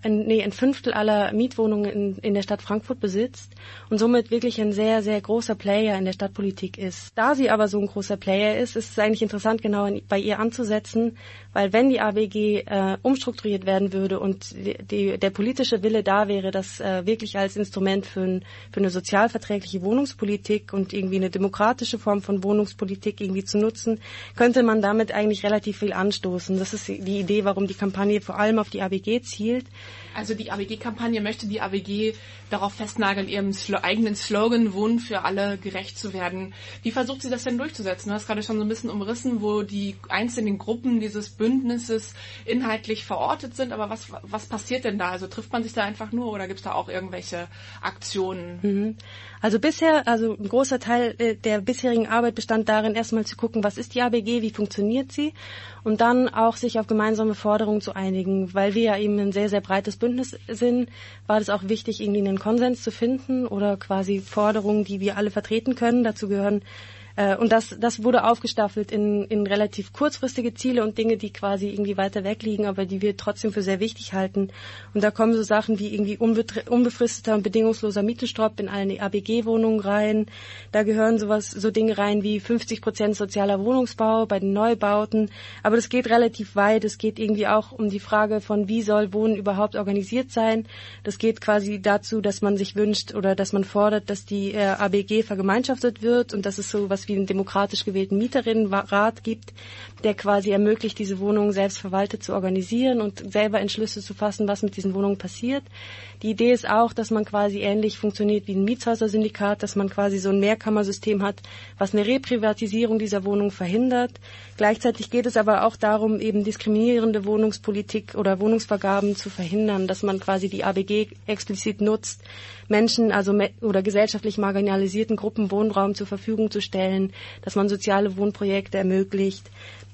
aller Mietwohnungen in der Stadt Frankfurt besitzt und somit wirklich ein sehr, sehr großer Player in der Stadtpolitik ist. Da sie aber so ein großer Player ist es eigentlich interessant, genau bei ihr anzusetzen, weil wenn die ABG umstrukturiert werden würde und der politische Wille da wäre, das wirklich als Instrument für eine sozialverträgliche Wohnungspolitik und irgendwie eine demokratische Form von Wohnungspolitik irgendwie zu nutzen, könnte man damit eigentlich relativ viel anstoßen. Das ist die Idee, warum die Kampagne vor allem auf die ABG zielt. Also die ABG-Kampagne möchte die ABG darauf festnageln, ihrem eigenen Slogan Wohnen für alle gerecht zu werden. Wie versucht sie das denn durchzusetzen? Du hast gerade schon so ein bisschen umrissen, wo die einzelnen Gruppen dieses Bündnisses inhaltlich verortet sind, aber was passiert denn da? Also trifft man sich da einfach nur oder gibt es da auch irgendwelche Aktionen? Also ein großer Teil der bisherigen Arbeit bestand darin, erstmal zu gucken, was ist die ABG, wie funktioniert sie, und dann auch sich auf gemeinsame Forderungen zu einigen. Weil wir ja eben ein sehr, sehr breites Bündnis sind, war es auch wichtig, irgendwie einen Konsens zu finden oder quasi Forderungen, die wir alle vertreten können. Dazu gehören und das wurde aufgestaffelt in relativ kurzfristige Ziele und Dinge, die quasi irgendwie weiter weg liegen, aber die wir trotzdem für sehr wichtig halten. Und da kommen so Sachen wie irgendwie unbefristeter und bedingungsloser Mietenstopp in allen ABG-Wohnungen rein. Da gehören so Dinge rein wie 50% sozialer Wohnungsbau bei den Neubauten. Aber das geht relativ weit. Es geht irgendwie auch um die Frage von, wie soll Wohnen überhaupt organisiert sein. Das geht quasi dazu, dass man sich wünscht oder dass man fordert, dass die ABG vergemeinschaftet wird und dass es so was wie einen demokratisch gewählten Mieterinnenrat gibt, der quasi ermöglicht, diese Wohnungen selbst verwaltet zu organisieren und selber Entschlüsse zu fassen, was mit diesen Wohnungen passiert. Die Idee ist auch, dass man quasi ähnlich funktioniert wie ein Mietshäuser-Syndikat, dass man quasi so ein Mehrkammersystem hat, was eine Reprivatisierung dieser Wohnungen verhindert. Gleichzeitig geht es aber auch darum, eben diskriminierende Wohnungspolitik oder Wohnungsvergaben zu verhindern, dass man quasi die ABG explizit nutzt, Menschen oder gesellschaftlich marginalisierten Gruppen Wohnraum zur Verfügung zu stellen, dass man soziale Wohnprojekte ermöglicht.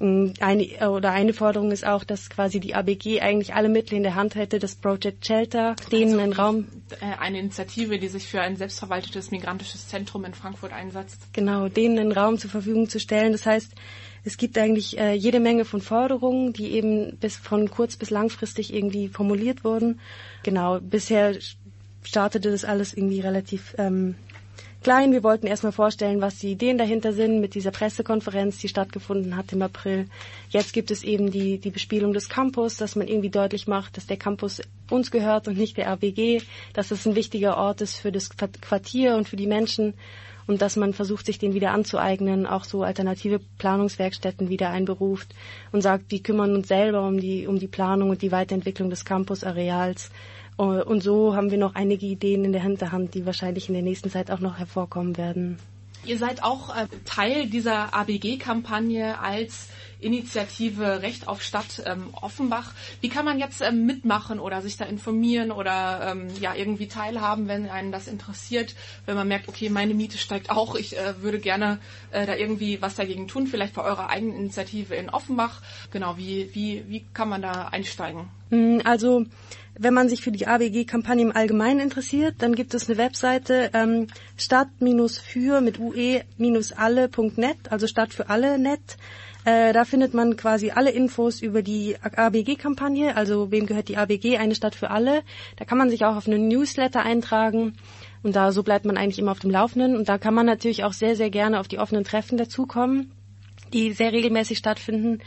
Eine Forderung ist auch, dass quasi die ABG eigentlich alle Mittel in der Hand hätte, das Project Shelter, denen ein Raum... Eine Initiative, die sich für ein selbstverwaltetes migrantisches Zentrum in Frankfurt einsetzt. Genau, denen einen Raum zur Verfügung zu stellen. Das heißt, es gibt eigentlich jede Menge von Forderungen, die eben von kurz bis langfristig irgendwie formuliert wurden. Genau, bisher startete das alles irgendwie relativ klein. Wir wollten erstmal vorstellen, was die Ideen dahinter sind mit dieser Pressekonferenz, die stattgefunden hat im April. Jetzt gibt es eben die Bespielung des Campus, dass man irgendwie deutlich macht, dass der Campus uns gehört und nicht der ABG, dass es ein wichtiger Ort ist für das Quartier und für die Menschen und dass man versucht, sich den wieder anzueignen, auch so alternative Planungswerkstätten wieder einberuft und sagt, wir kümmern uns selber um die Planung und die Weiterentwicklung des Campusareals. Und so haben wir noch einige Ideen in der Hinterhand, die wahrscheinlich in der nächsten Zeit auch noch hervorkommen werden. Ihr seid auch Teil dieser ABG-Kampagne als Initiative Recht auf Stadt Offenbach. Wie kann man jetzt mitmachen oder sich da informieren oder irgendwie teilhaben, wenn einen das interessiert, wenn man merkt, okay, meine Miete steigt auch, ich würde gerne da irgendwie was dagegen tun, vielleicht bei eurer eigenen Initiative in Offenbach. Genau, wie kann man da einsteigen? Also Wenn man sich für die ABG-Kampagne im Allgemeinen interessiert, dann gibt es eine Webseite stadt-für mit ue-alle.net, also Stadt für alle net. Da findet man quasi alle Infos über die ABG-Kampagne, also wem gehört die ABG, eine Stadt für alle. Da kann man sich auch auf einen Newsletter eintragen und so bleibt man eigentlich immer auf dem Laufenden. Und da kann man natürlich auch sehr, sehr gerne auf die offenen Treffen dazukommen, die sehr regelmäßig stattfinden.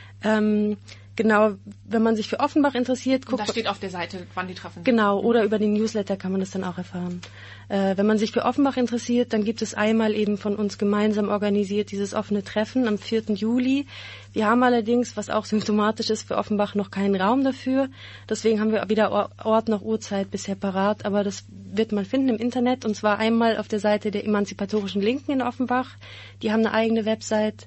Genau, wenn man sich für Offenbach interessiert, guckt... Da steht auf der Seite, wann die Treffen sind. Genau, oder über den Newsletter kann man das dann auch erfahren. Wenn man sich für Offenbach interessiert, dann gibt es einmal eben von uns gemeinsam organisiert dieses offene Treffen am 4. Juli. Wir haben allerdings, was auch symptomatisch ist für Offenbach, noch keinen Raum dafür. Deswegen haben wir weder Ort noch Uhrzeit bisher parat, aber das wird man finden im Internet, und zwar einmal auf der Seite der Emanzipatorischen Linken in Offenbach. Die haben eine eigene Website.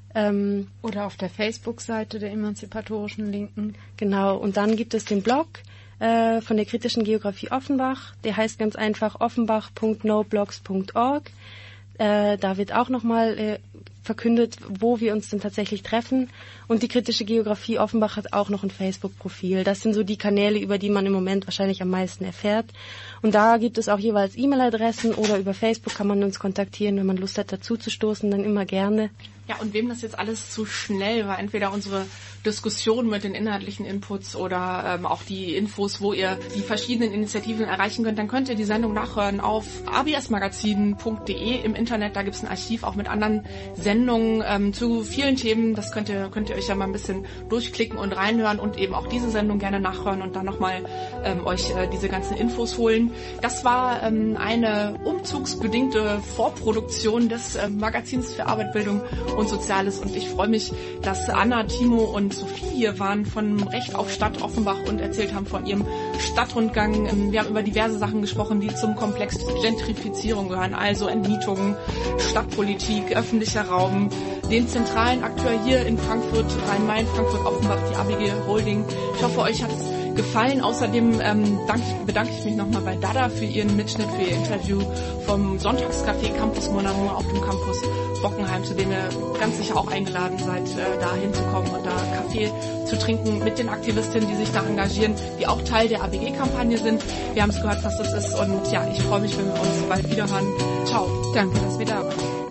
Oder auf der Facebook-Seite der Emanzipatorischen Linken. Genau, und dann gibt es den Blog von der Kritischen Geografie Offenbach. Der heißt ganz einfach offenbach.noblogs.org. Da wird auch nochmal verkündet, wo wir uns denn tatsächlich treffen. Und die Kritische Geografie Offenbach hat auch noch ein Facebook-Profil. Das sind so die Kanäle, über die man im Moment wahrscheinlich am meisten erfährt. Und da gibt es auch jeweils E-Mail-Adressen, oder über Facebook kann man uns kontaktieren, wenn man Lust hat, dazu zu stoßen, dann immer gerne. Ja, und wem das jetzt alles zu schnell war, entweder unsere Diskussion mit den inhaltlichen Inputs oder auch die Infos, wo ihr die verschiedenen Initiativen erreichen könnt, dann könnt ihr die Sendung nachhören auf absmagazin.de im Internet. Da gibt's ein Archiv auch mit anderen Sendungen zu vielen Themen. Das könnt ihr euch ja mal ein bisschen durchklicken und reinhören und eben auch diese Sendung gerne nachhören und dann nochmal euch diese ganzen Infos holen. Das war eine umzugsbedingte Vorproduktion des Magazins für Arbeit, Bildung und Soziales, und ich freue mich, dass Anna, Timo und Sophie hier waren von Recht auf Stadt Offenbach und erzählt haben von ihrem Stadtrundgang. Wir haben über diverse Sachen gesprochen, die zum Komplex Gentrifizierung gehören, also Entmietungen, Stadtpolitik, öffentlicher Raum, den zentralen Akteur hier in Frankfurt, Rhein-Main, Frankfurt-Offenbach, die ABG Holding. Ich hoffe, euch hat es gefallen. Außerdem bedanke ich mich nochmal bei Dada für ihren Mitschnitt, für ihr Interview vom Sonntagscafé Campus Mon Amour auf dem Campus Bockenheim, zu dem ihr ganz sicher auch eingeladen seid, da hinzukommen und da Kaffee zu trinken mit den Aktivistinnen, die sich da engagieren, die auch Teil der ABG-Kampagne sind. Wir haben es gehört, was das ist, und ja, ich freue mich, wenn wir uns bald wiederhören. Ciao. Danke, dass wir da waren.